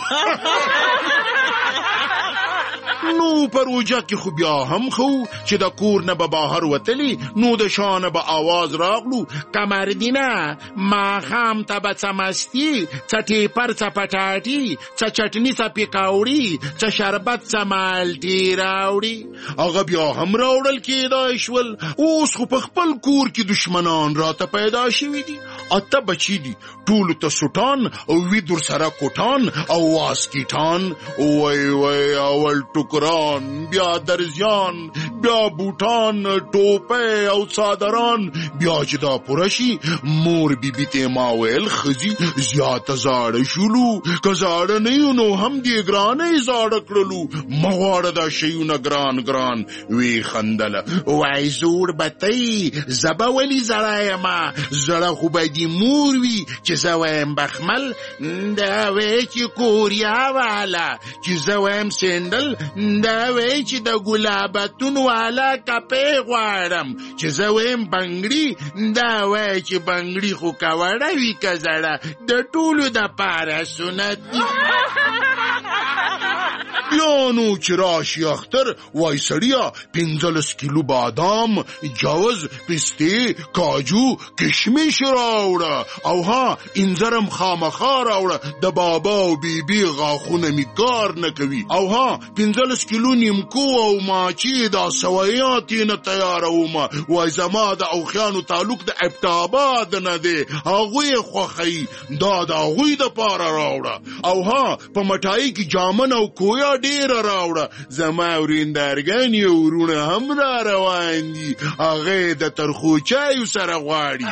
نو پر اوجه کې خو بیا هم خو چې د کور نه به بهر وتلی، نو د شانه به آواز راغلو کمردینه ماښام ته به څه مستي، څه ټیپر څه پټاټي، څه چټني څه پیکاوړي، څه شربت څه مالټې راوړي. هغه بیا هم راوړل کېدای شول. اوس خو په خپل کور کې دشمنان راته پیدا شوي دي. 8 بچي دي، ټولو ته سوټان او وي در سره کوټان او واسکیټان. وای وای اول ټوکران، بیا درزیان، بیا بوټان، ټوپۍ او څادران. بیا چې دا پوره شي مور بیبي ته ما ویل ښځي زیاته زاړه شولو، که زاړه نه یو نو هم دې ګرانۍ زاړه کړلو، مه غواړه دا شیونه ګران ګران. وی خندله وای زوړ بتۍ زه به ولې زړه یمه، زړه خو به دې مور وي چې زه وایم بخمل، دا وی چې کوریا والا، چې زه وایم سینډل، دا وی چې د ګلابتون والا کپې غواړم، چې زه وایم بنګړي، دا وی چې بنګړي خو که وړه وي که زړه د ټولو دپاره سنت دي. بیا نو چې راشي اختر، وای سړیا 15 کیلو بادام، جوز، پستې، کاجو، کشمش راوړه او ها انځرم خامخا راوړه، د بابا او بیبي غاښونه می کار نه کوي. او ها 15 کیلو نیمکو او ماچی دا سویات نه تیارومه. وای زما د اوخیانو تعلق د ابتاباد نه دی، هغوی خوښوي، دا د هغوی دپاره راوړه. او ها په مټایي کې جامن او کویا ډیره راوړه. زما ورېندارګانې او وروڼه هم را روان دي، هغې د ترخو چایو سره غواړي.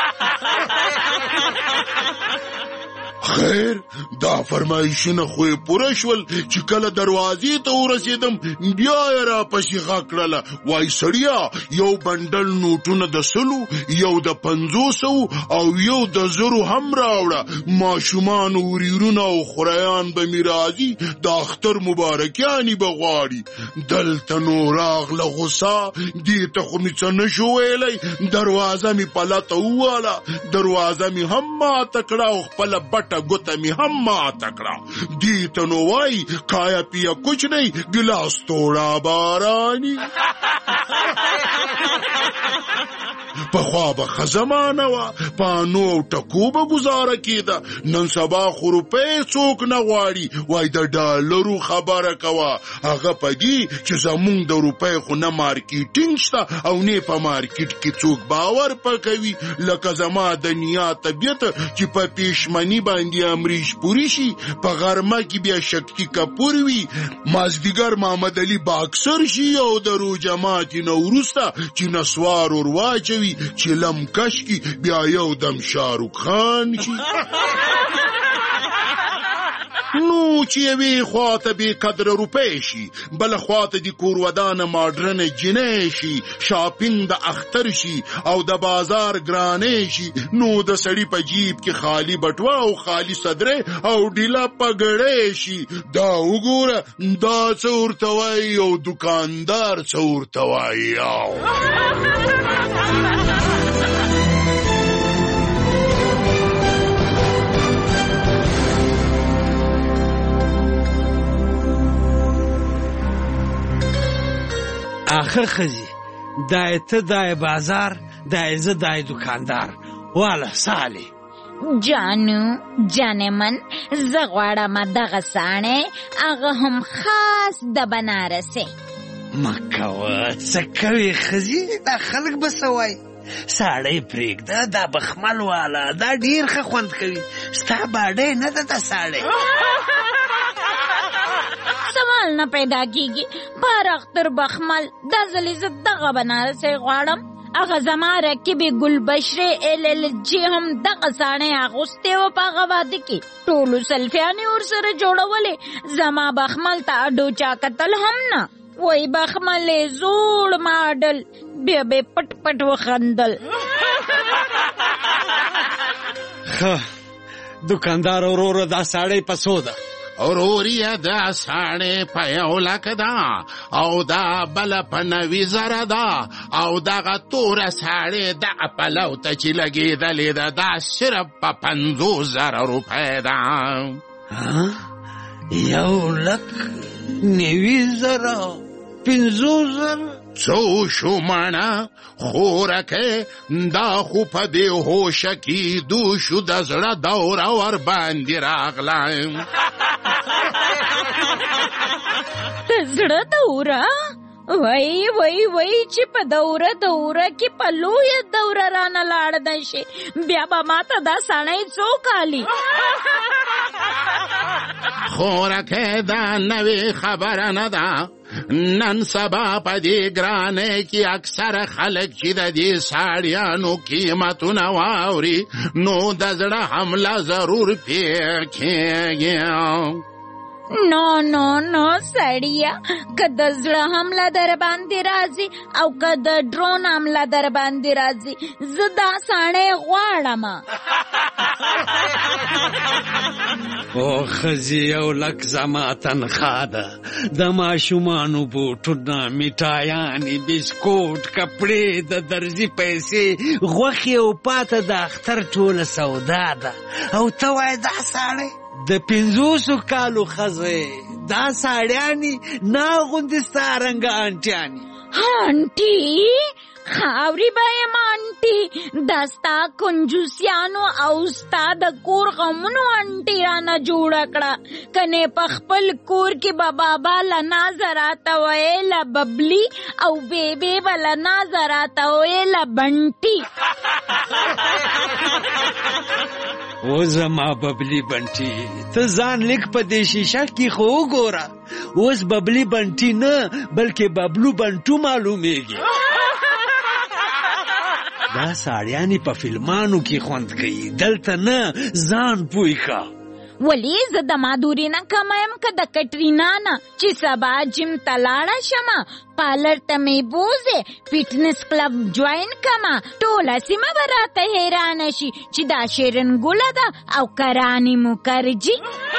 خیر دا فرمایشونه خو پوره شول چې کله دروازې ته ورسېدم بیا یې راپسې غږ کړله، وای سړیا یو بنډل نوټونه د 100، یو د 500 او یو د 1000 هم راوړه. ماشومان وریرونه او خوریان به مې راځي، د اختر مبارکیانې به غواړي. دلته نو راغله غوسه، دې ته خو مې څه نشو ویلی. دروازه مې پلته وواله، دروازه مې هم ماته کړه او خپله بټه ګوته می هم ماته کړه. دې ته نو وای کایا پیا کچھ نہیں ګلاس توړه بارانی. پخوا به ښه زمانه وه، په انو او ټکو به ګزاره کېده. نن سبا خو روپۍ څوک نه غواړي. وای د ډالرو خبره کوه، هغه په دې چې زمونږ د روپۍ خو نه مارکیټینګ شته او نه په مارکیټ کې څوک باور پکوي. لکه زما د نیا طبیعت چې په پېشمني باندې امریش پوری شي، په غرمه کې بیا شکتی کپور وي، مازدیګر محمد علي باکسر شي او د روژه ماتي نه وروسته چې نسوار ور واچوي چې لم کش کی بیا یو دم شاروخ خان شي. نو چې یوې خواته بې قدره روپۍ شي، بله خواته د کور ودانه ماډرنه جنۍ شي، شاپینګ د اختر شي او د بازار ګرانۍ شي، نو د سړي په جیب کې خالی بټوه او خالی صدرې او ډیله پګړۍ شي. دا وګوره دا څه ورته وایي او دکاندار څه ورته وایي. آخر خزی دای ته دای بازار دای زه دای دکاندار والا سالی جانو جانې من زه غواړم دغه ساڼې هغه هم خاص د بنارسې. مکوه څه کوې خزی، دا خلک به څه وایي. ساړی پرېږده، دا بخمل والا دا ډېر ښه خوند کوي. ستا باډۍ نه ده دا ساړی. سوال نه پیدا کیږي. بار اختر بخمل دا ځلې زه دغه بنارسۍ غواړم. هغه زما رکیبې ګلبشرې LLG هم دغه ساڼې اغوستې وه په هغه واده کې. ټولو سلفیانې ورسره جوړولې. زما بخمل ته اډو چا کتل هم نه. وای بخمل زوړ ماډل، بیا به پټ پټ وخندل. دکاندار وروره دا ساړی په څو ده؟ اوروریا دا ساړې په 1 لک ده او دا بله په 90,000 ده او دغه توره ساړې دغه پلو ته چې لګېدلې ده دا صرف په 50,000 روپۍ ده. 1 لک 90,000 50,000 څو شو مانا خورکه دا خو په بېهوشه کېدو شو د زړه دوره ور باندې راغله. د زړه دوره؟ وای وای وای چې په دوره کې په لویه دوره رانه لاړ نه شي، بیا به ماته دا ساڼی څو کالي. خورکه دا نوې خبره نه ده. نن سبا په دې ګرانۍ کې اکثره خلک چې د دې ساړیانو قیمتونه واوري نو د زړه حمله ضرور پې کېږي. نو نو نو سړیا، که د زړه حمله در باندې راځي او که د ډرون حمله در باندې راځي زه دا ساڼی غواړم. او خزی 1 لک زما تنخوا ده. د ماشومانو بوټونه، میټایانې، بسکوټ، کپړې، د درزي پیسې، غوښې او پاته د اختر ټوله سودا ده. او ته وایې دا ساړی د 50 کالو ښځې دا ساړیانې نه اغوندي ستا رنګه انټیانې. انټي خاوري به یم انټي، دا ستا کنجوسیانو او ستا د کور غمونو انټي رانه جوړه کړه. کنې په خپل کور کې به بابا له نازه راته ویله ببلي او بیبې به له نازه راته ویله بنټي. او زما ببلی بنټي، ته ځان لیک په دې شیشه کې خو وګوره. اوس ببلی بنټي نه بلکې ببلو بنټو معلومیږي. دا ساړیانې په فلمانو کې خوند کوي، دلته نه. ځان پوی کا. ولی زه د مادوري نه کمه یم که د کټرینا نه چې سبا جیم ته لاړه شمه، پارلر ته مې بوزې، فټنس کلب جوین کمه، ټوله سیمه به راته حیرانه شي چې دا شیرین ګله ده او کرانې مکرجي.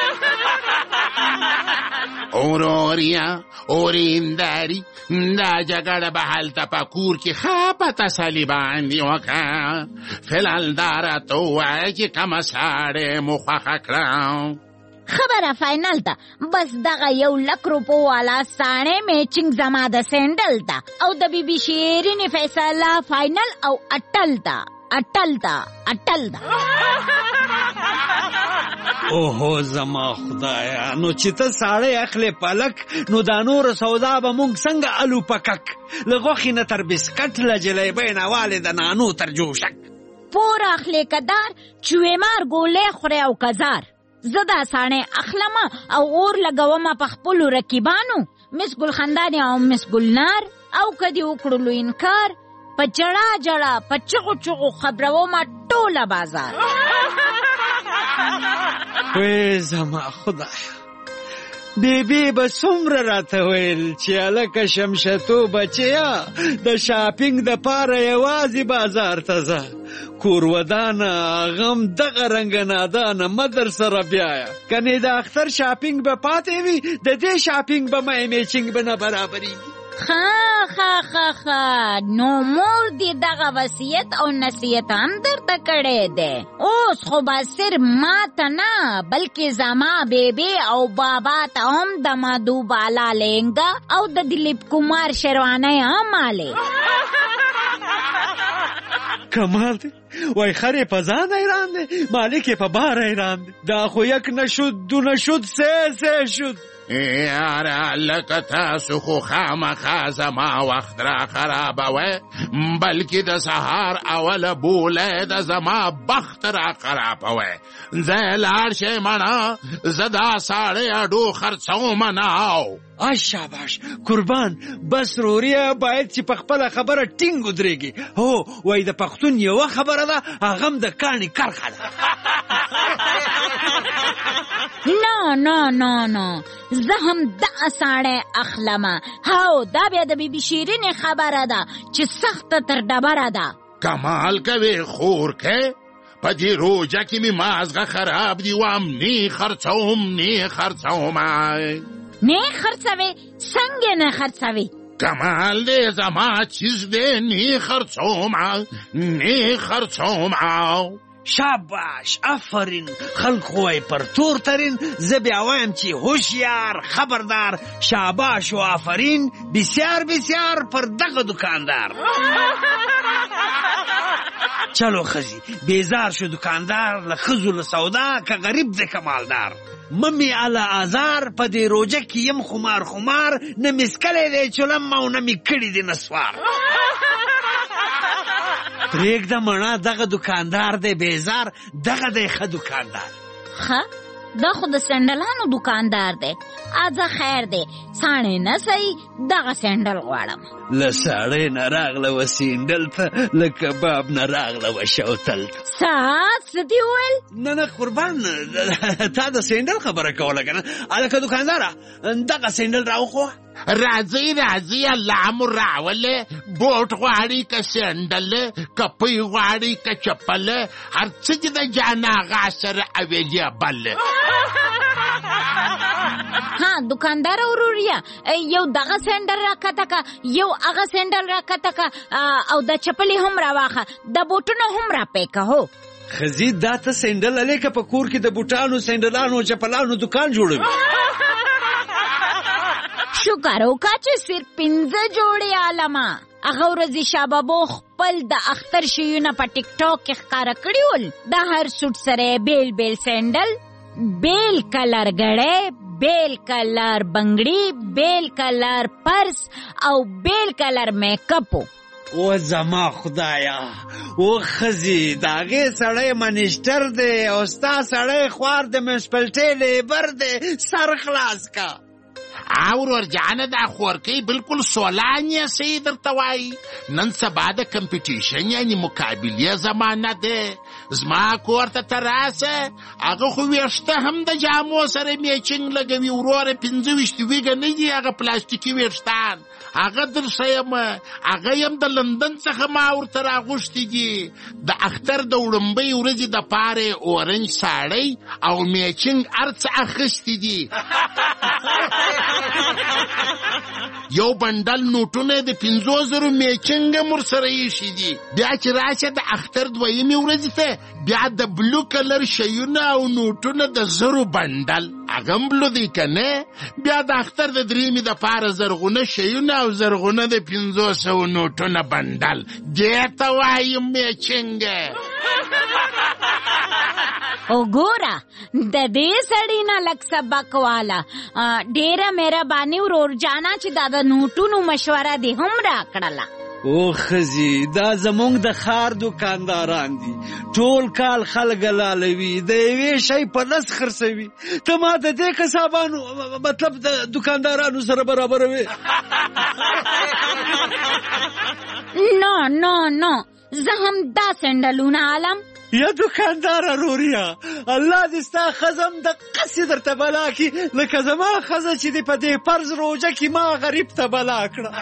اوروریا اورینداري دا جګړه به هلته په کور کې ښه په تسلي باندې وکړه. فلحال دا راته ووایه چې کومه ساړې مو خوښه کړه. خبره فاینل ده. بس دغه 1,00,000 روپو والا ساړی میچنګ زما د سینډل ده او د بی بی شیرین فیصله فاینل او اټل ده. اوهو زما خدایا، نو چې ته ساړی اخلې پلک، نو دا نور سودا به مونږ څنګه الو پکک، له غوښې نه تر بسکټ، له جلیبۍ نه والې د نانو تر جوشک. پور اخلې کدار، چویمار ګولې خورې او کزار. زه دا ساړی اخلم او اور لګوم په خپلو رقیبانو، مس ګلخندانې او مس ګلنار، او کدی وکړلو انکار، په جړه جړه په چغو چغو خبروم ټوله بازار. وې زما خدایا، بیبي به څومره راته ویل چې هلکه شمشتو بچیا، د شاپینګ دپاره یوازې بازار ته ځه، کور ودانه غم دغه رنګه نادانه مه در سره بیایه، کنې د اختر شاپینګ به پاتې وي، د دې شاپینګ به میچنګ به نه برابرېږي. نو مور دی دغه وصیت او نصیحت هم درته کړی دی. اوس خو به صرف ما ته نه بلکې زما بیبي او بابا ته هم د مدھوبالا لهنګا او د دلیپ کمار شیروانی هم مالې. کمال دی، وای خر په ځان حیران دی، مالک په بار حیران دی، دا خو یک نشد دو نشد سه شد. یاره لکه تاسو خو خامخا زما وخت را خرابوئ، بلکې د سهار اوله بوله د زما بخت را خرابوئ. ځای لاړ شئ مڼه، زه دا ساړی اډو خرڅوم نه. شاباش قربان، بس روریه باید چې په خپله خبره ټینګ ودرېږي. هو وای د پښتون یوه خبره ده، هغه هم د کاڼي کرښه ده. نه زه هم دا ساړی اخلمه. هاو دا بیا د بی بی شیرین خبره ده چې سخته تر ډبره ده. کمال کوي خور که په دې روجه کې مې مازغه خراب دي، وام نه خرڅوم. نه خرڅوي؟ څنګه نه خرڅوي؟ کمال دی زما چیز دی، نه خرڅوم. شاباش آفرین، خلق وای پر تور ترین، زه بیا وایم چې هوشیار خبردار، شاباش و آفرین بسیار پر دغه دکاندار. چلو خزی بیزار شو دکاندار، له ښځو له سودا که غریب دی که مالدار. ممی علا آزار په دې روجه کې یم خمار، نه مسکلی دی چلم او نه می کړي دی نسوار. پرېږده مڼه دغه دکاندار دی بیزار، دغه دی ښه دکاندار. دا خو د سینډلانو دکاندار دی. اځه خیر دی، ساړی نه صحیح، دغه سینډل غواړم. له ساړی نه راغله و سینډل ته، له کباب نه راغله و شوتل ته. څه دې وویل؟ نه قربان، تا د سینډل خبره کوله که نه. هلکه دکانداره دغه سینډل راوخوه. راځي الله مو راولې، بوټ غواړي که سینډل، کپۍ غواړي که چپل، هر څه چې د جان آغا سره اویلیبل. دکاندار وروریا، یو دغه سینډل راکته که، یو هغه سینډل راکته که، او د چپلې هم راواخه، د بوټونو هم راپیکه. هو خزي دا ته سینډل هلې که په کور کې د بوټانو سینډلانو چپلانو دکان جوړوي. شکر وکړه چې صرف 5 جوړې عالمه. هغه ورځې شابابو خپل د اختر شیونه په ټیک ټاک کې ښکاره کړي ول. د هر سوټ سره بیل سینډل، بیل کلر ګړی، بیل کلر بنګړي، بیل کلر پرس او بیل کلر میک اپ. او زما خدایا، او خزي داغه سړی منیسټر دی او ستا سړی خوار د میونسپلټي لیبر دی، سر خلاص کا. ورور جانه دا خورکی بالکل سولانیه سی درته وایي. نن سبا د کمپیټیشن یعنی مقابلې زمانه ده. زما کور ته راسه، هغه خو ویښته هم د جامو سره میچنګ لګوي. وروره 25 ویګه نه دي هغه پلاستیکي ویښتان، هغه درښیم، هغه یم د لندن څخه ما ورته راغوښتي دي. د اختر د وړومبۍ ورځې دپاره اورنج ساړی او میچنګ هر څه اخیستي دي. یو بندل نوټونه د 5,000 میچنګ مر سره یې دي. بیا چې راشه د اختر دویمې ورځې ته بیا د بلو کلر شیونه او نوټونه د 1,000 بندل هغه هم بلو دی که نه. بیا د اختر د درېیمې دپاره زرغونه شیونه او زرغونه د 500 نوټونه بندل. دې ته وایم میچنګه. وګوره د دې سړي نه لږ سبق واله. ډېره مهرباني ورور جانا چې دا د نوټونو مشوره دې هم راکړله. او ښځې دا زموږ د ښار دوکانداران دي. ټول کال خلک لالوي، د یوې شی په لس خرڅوي. ته ما د دې کسابانو مطلب د دوکاندارانو سره برابروې. نو زه هم دا سنډلونه عالم. یا دوکاندار روریا، الله دې ستا ښځم د قصې درته بلا کړي لکه زما ښځه چې دې په دې فرض روژه کې ما غریب ته بلا کړه.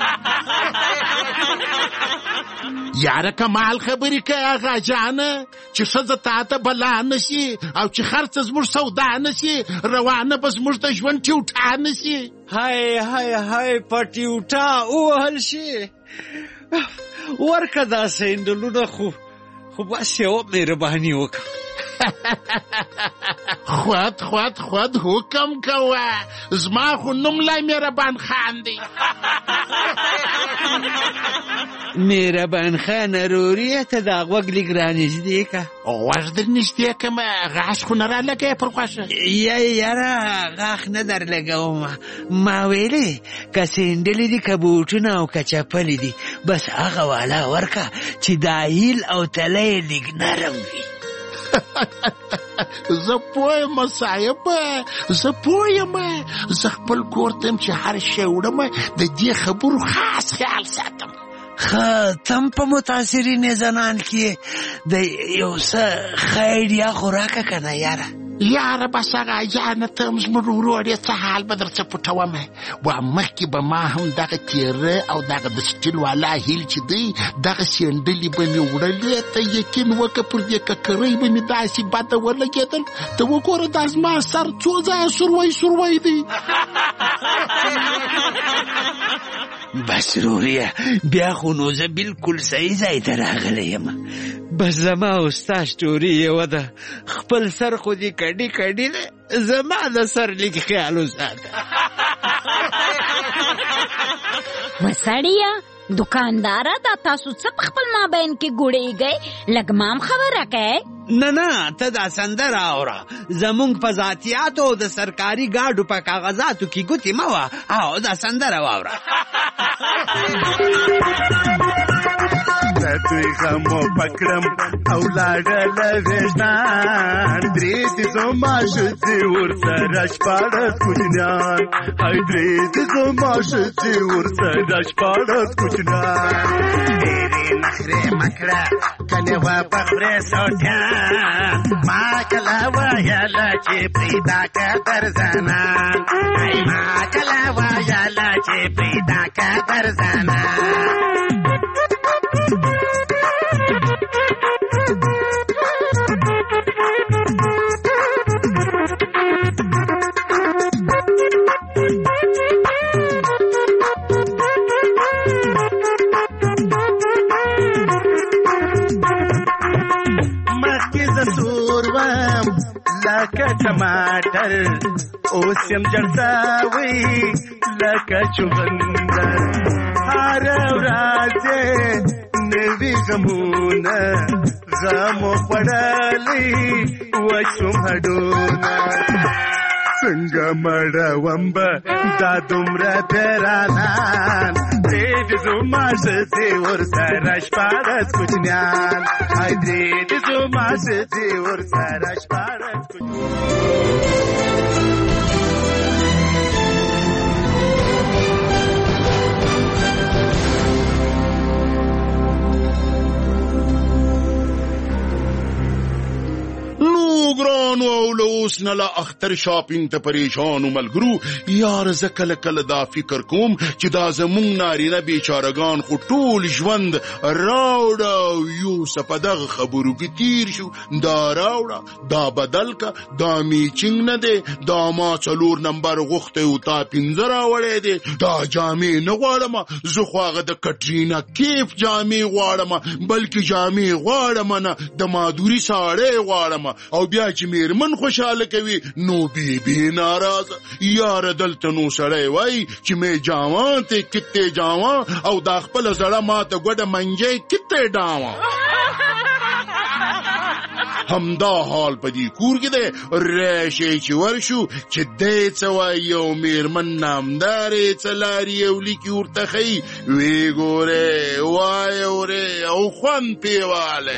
یاره کمال خبرې کوې آغا جانه چې ښځه تا ته بلا نشي او چې خرڅه زموږ سودا نشي، روانه به زموږ د ژوند ټیوټا نشي. هی په ټیوټا ووهل شي. ورکه دا سینډلونه خو بس یو مهرباني وکړه. خود حکم کوه. زما خو نوم لا مهربان خان دی. مهربان خان روري ته دا غوږ لږ رانږدې که. غوږ در نږدې کړمه، غاښ خو نه رالګوې پر غوښه. یاره غاښ نه در لګومه، ما ویلې که سینډلې دي که بوټونه او که چپلې دي بس هغه والا ورکه چې دا هیل او تله یې لږ نرم وي. زه پوهیم صاحبه، زه پوهیم. زه خپل کور ته یم چې هر شی وړم د دې خبرو خاص خیال ساتم. تم په متاثرین زنان کې د یو څه خیر یا خوراکه که نه یاره؟ یاره بس هغه جانه ته هم زموږ ورور یې څه حال به درڅه پټوم. مخکې به ما هم دغه تیره او دغه د سټیل والا هیل چې دی دغه سینډلې به مې وړلې. ته یقین وکړه پر دې ککرۍ به مې داسې بده ولګېدل. ته وګوره دا زما سر څو ځایه سروی دی. بس روریه بیا خو نو زه بلکل صحیح ځای ته راغلی یم. بس زما او ستا سټوري یوه ده. خپل سر خو دې کډي دی، زما د سر لږ خیال وساته. وسړیه دوکانداره دا تاسو څه په خپل مابین کې ګوړېږئ؟ لږ مام خبره کوئ. نه ته دا سندره اوره. زمونږ په ذاتیاتو او د سرکاري ګاډو په کاغذاتو کې ګوتې مه وه او دا سندره واوره. دوی غمو پکړم او لاړله ویژدان. درې دې زما ښځې ورسره شپاړس کوچنیان. درې دې زما ښځې ورسره شپاړس کوچنیان. ډېرې نخرې مه کړه کلې وه په خورې سوټیان. ما کله ویله چې پیدا که در زنان. ما کله ویله چې پیدا که در زنان. لکه ټماټر اوس یم جړساوی لکه چغندر. هر ورځ نوي غمونه غمو خوړلی وشوم هډونه. څنګه مړوم به دا دومره پیرانان. درې دې زما ښځې ورسره شپاړس کوچنیان. درې دې زما ښځې ورسره شپاړس نو ګران دوستانو او له اوس نه لا اختر شاپینګ ته پریشانو ملګرو یار زه کله کله دا فکر کوم چې دا زمونږ نارینه بیچارهګان خو ټول ژوند راوړه یوسف په دغه خبرو کې تیر شو دا راوړه دا بدل کا دا میچینګ نه دی دا ما 4 نمبر غوښتی او تا 15 راوړی دی دا جامې نه غواړم زه خو هغه د کټرینا کیف جامې غواړم بلکې جامې غواړم نه د مادوري ساړی غواړم او بیا چې میرمن خوشحاله کوي نو بیبي ناراضه یار دلته نو سړی وای چې مې جاوان ته کته جاوان او دا خپل زړه ماته ګوډه منجې کته ډاوان همدا حال په دې کور کې دی راشي چې ورشو چې دی څه وایي او میرمن نامدارې څه لاري او لیکي ورته ښیي ویې ګورې وایې ورې او خوند پې والی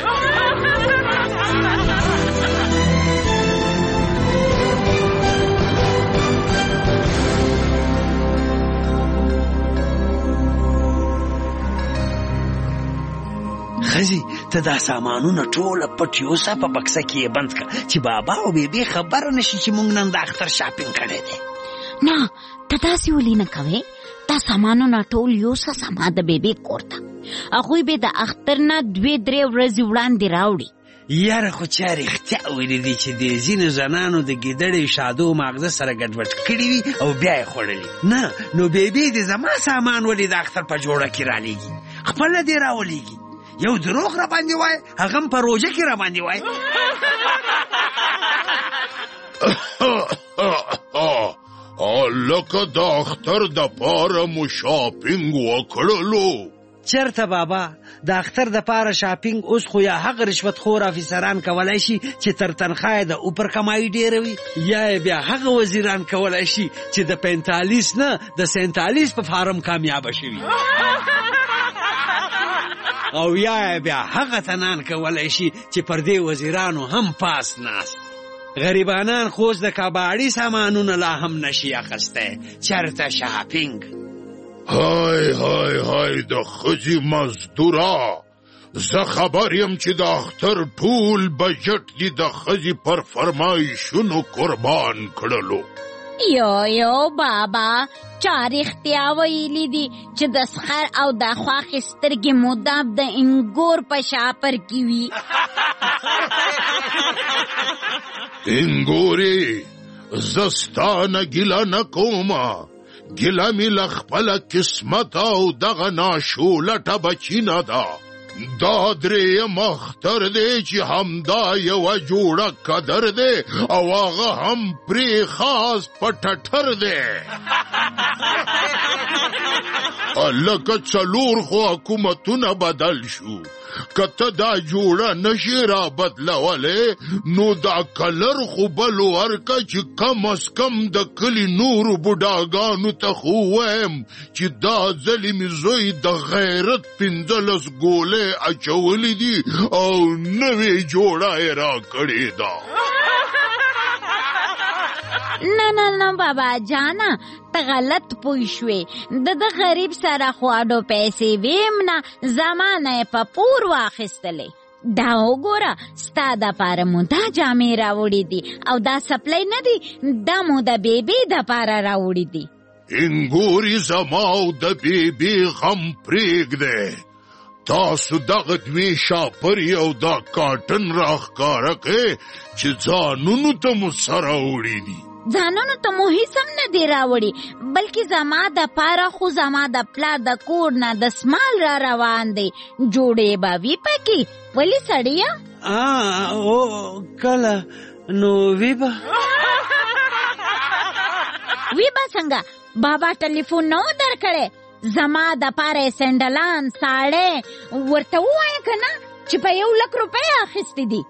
خزي ته دا سامانونه ټوله پټ یوسه په بکسه کې یې بند کړه چې بابا او بیبي خبره نشي چې موږ نن د اختر شاپینګ کړی دی نه ته داسې ولې نه کوې دا سامانونه ټول یوسه زما د بیبي کور ته هغوی به د اختر نه 2-3 ورځې وړاندې راوړي یاره خو چا رښتیا ویلي دي چې د ځینو زنانو د ګیدړې شادو ماغزه سره ګډوډ کړي وي او بیا یې خوړلي نه نو بیبي د زما سامان ولې د اختر په جوړه کې رالیږي خپله دې راولیږي یو دروغ را باندې وای هغه هم په روژه کې را باندې وای لکه د اختر د پاره مو شاپینګ وکړلو چرته بابا د اختر د پاره شاپینګ اوس خو یا هغه رشوت خور افیسران کولای شي چې تر تنخواه د اوپر کمایي ډیره وي یا بیا هغه وزیران کولای شي چې د 45 نه د 47 په فارم کامیاب شي او یا بیا هغه تنان کولای شي چې پر دې وزیرانو هم پاس ناست غریبانان خوش د کباړي سامانونه لا هم نشي اخسته چرته شاپینګ های های های د خزي مزدورا زه خبر یم چې د اختر ټول بجټ دی د خزي پر فرمایشونو قربان کړلو یو بابا چا رښتیا ویلي دي چې د سخر او د خواښې سترګې مدام د انګور په شاپر کې وي انګورې زه ستا نه ګیله نه کومه ګیله مې له خپله قسمت او دغه ناشولټه بچي نه ده دا درېیم اختر دی چې همدا یوه جوړه قدر دی او هغه هم پرې خاص په ټټر دی لکه 4 خو حکومتونه بدل شو که ته دا جوړه نشي را بدلولی نو دا کلر خو بل ورکه چې کم از کم د کلي نورو بوډاګانو ته خو وایم چې دا ځلې مې زوی د غیرت 15 ګولې اچولی دي او نوې جوړه یې را کړې ده نه بابا جانا ته غلط پوه شوې د غریب سره خواړو پیسې ویم نه زمانه یې په پور واخیستلې دا وګوره ستا دپاره مو دا جامې راوړي دي او دا سپلی نه دي دا مو د بیبي دپاره راوړي دي انګوري زما او د بیبي غم پرېږدی تاسو دغه 2 شاپرې او دا کاټن راښکاره کړئ چې ځانونو ته مو سره وړي دي ځانونو ته مو هیڅ هم نه دی راوړي بلکې زما دپاره خو زما د پلار د کور نه دسمال را روان دی جوړې به وي پکې ولې سړیه او کله نو وي به څنګه بابا ټلیفون نه و درکړی زما دپاره سنډلان ساړی ورته ووایه که نه چې په 1 لک روپۍ اخیستې دي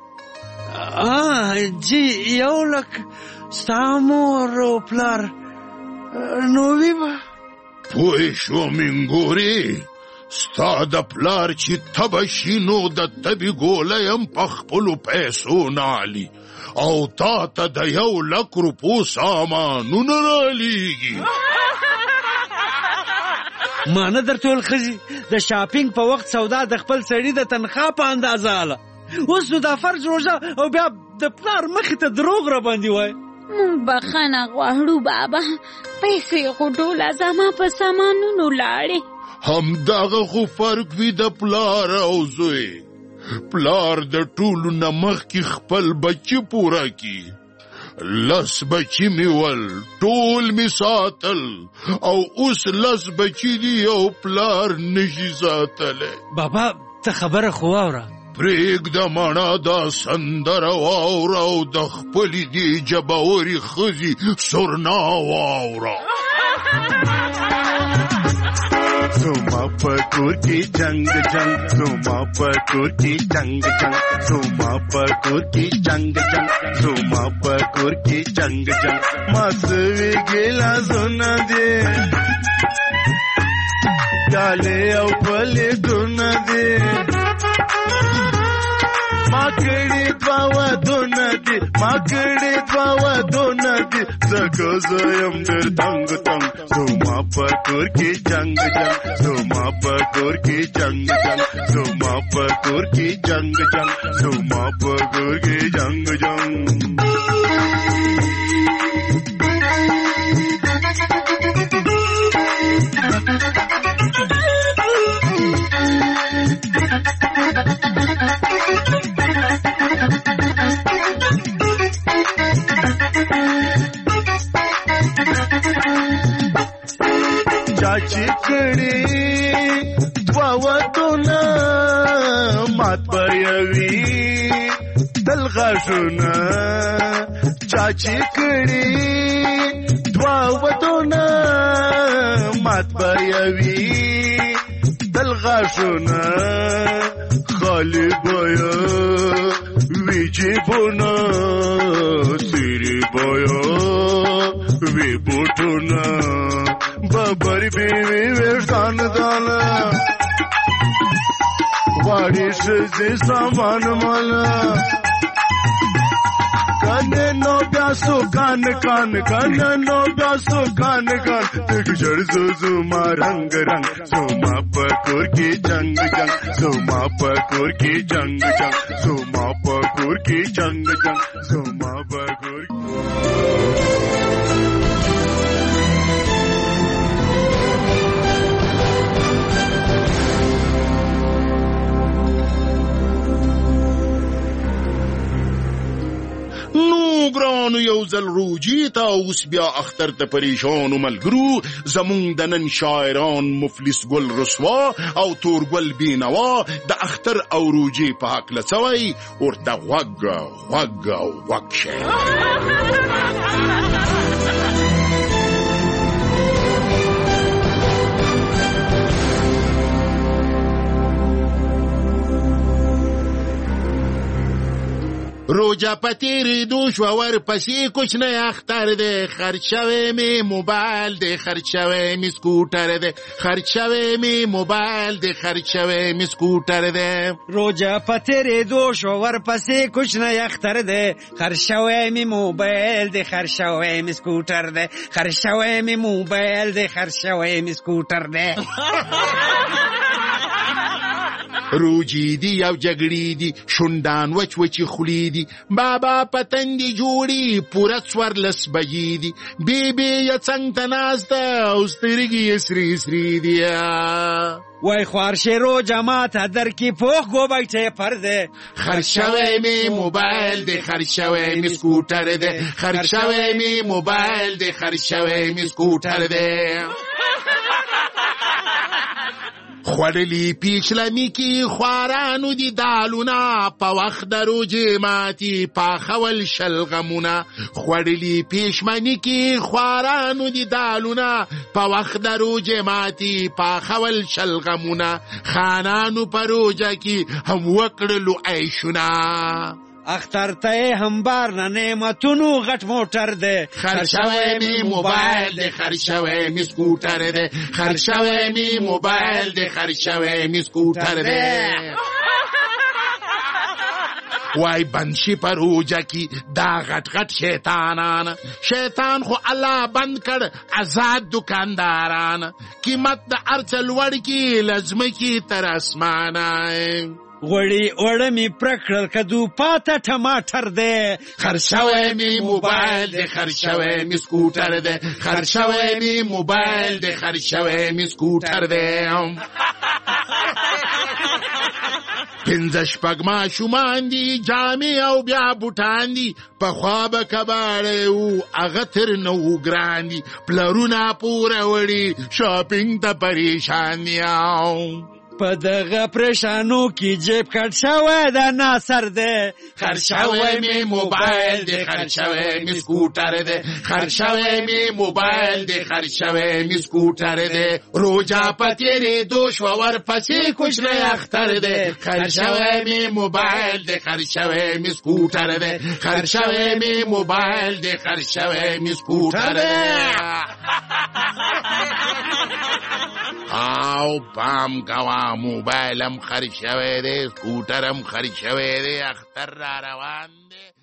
جی 1 لک ستا مور او پلار نو وي به پوه شوم انګورې ستا د پلار چې تبه شي نو د تبې ګوله یم په خپلو پیسو نه علي او تا ته د 1 لک روپو سامانونه رالیږي ما نه درته ویل ښځې د شاپینګ په وخت سودا د خپل سړي د تنخوا په اندازه اله اوس نو دا فرض روژه او بیا د پلار مخې ته دروغ را باندې وای. مونږ بخښنه غواړو بابا، پیسې خو ټوله زما په سامانونو لاړې. همدغه خو فرق وي د پلار او زوی. پلار د ټولو نه مخکې خپل بچي پوره کی، 10 بچي مې ول، ټول مې ساتل، او اوس 10 بچي دي او پلار نشي ساتلی. بابا ته خبره خو واوره. پرېږده ماڼه دا سندره واوره او د خپلې دې جباورې ښځې سرنا واوره. زما په کور کې جنگ جنگ، زما په کور کې جنگ جنگ، زما په کور کې جنگ جنگ، زما په کور کې جنگ جنگ. ما سوي ګیلا زونه دي ګالې او پلې دونه دي، ما کړي دوا ودونه دي، ما کړي دوا ودونه دي، زکه زیم ډېر تنګ تنګ. زما په کور کې جنگ جنگ، زما په کور کې جنگ جنگ، زما په کور کې جنگ جنگ، زما په کور کې جنگ جنگ. चाची कड़ी दवा ودونه مات بریوي دلغشونه، चाची कड़ी دوا ودونه مات بریوي دلغشونه، خالی بایا ویجی بونا سیری بایا وی بوتونا، بابری بیوی ویشتان دانا واری شزی سامان مالا، کانے نو بیاسو کان کان، کانے نو بیاسو کان کان، دیکھ جڑ زوما رنگ رنگ. زما پکور کی جنگ جنگ، زما پکور کی جنگ جنگ، زما پکور کی جنگ جنگ، زما پکور کی. نو ګرانو یو ځل روجي ته اوس بیا اختر ته پریشانو ملګرو، زمونږ د نن شاعران مفلس ګل رسوا او تورګل بینوا د اختر او روجي په هکله څه وایي، ورته غوږ غوږ غوږ شئ. روجا پتیری دوش و ور پسی کچھ نہ اختر دے، خرچوے میں موبائل دے، خرچوے میں سکوٹر دے، خرچوے میں موبائل دے، خرچوے میں سکوٹر دے. روجا پتیری دوش و ور پسی کچھ نہ اختر دے، خرچوے میں موبائل دے، خرچوے میں سکوٹر دے، خرچوے میں موبائل دے، خرچوے میں سکوٹر دے. روجی دی او جگڑی دی شندان وچ وچی خلی دی، بابا پتن دی جوڑی پورا سورلس بجی دی، بی بی یا چنگ تناز دا استرگی سری سری دیا. وای خوارشی رو جماعت در کی پوخ گو بایچه پرده، خرچوه می موبایل ده، خرچوه می سکوتر ده، خرچوه می موبایل ده، خرچوه می سکوتر ده. خوڑلی پیچلمی کی خوارانو دی دالونا، پا وقت درو جماعتی پا خول شلغمونا. خوڑلی پیشمنی کی خوارانو دی دالونا، پا وقت درو جماعتی پا خول شلغمونا. خانانو پروجا کی هم وکڑلو عیشونا. اختر ته هم بار نه نعمتونو غټ موټر ده، خرچوه می موبایل ده، خرچوه می سکوتر ده، خرچوه می موبایل ده، خرچوه می سکوتر ده. وای بنشی پر اوجا کی دا غټ غټ شیطانان، شیطان خو الله بند کړ آزاد دکانداران، قیمت د ارچل وړ کی لازمه کی تر اسمانه. وړه می پرکړل کدو پاته ټماټر دی خرشوی می موبایل دی خرشوی می سکوټر دی خرشوی می موبایل دی خرشوی می سکوټر دی پنځه شپږ ماشومان دي جامې او بیا بوټان دي پخوا به کباړی وو هغه تر نه وو ګران دي پلرونه پوره وړي شاپینګ ته پریشان دي په دغه پریشانو کې جیب کټ شوی د ناصر دی خرشوی می موبایل دی خرشوی می سکوټر دی خرشوی می موبایل دی خرشوی می سکوټر دی روجا پتیری دوش و ور پسی کشلی اختر دی خرشوی می موبایل دی خرشوی می سکوټر دی خرشوی می موبایل دی خرشوی می سکوټر دی او پام کوا موبایلم خرڅ شوی دی سکوټرم خرڅ شوی دی اختر را روان دی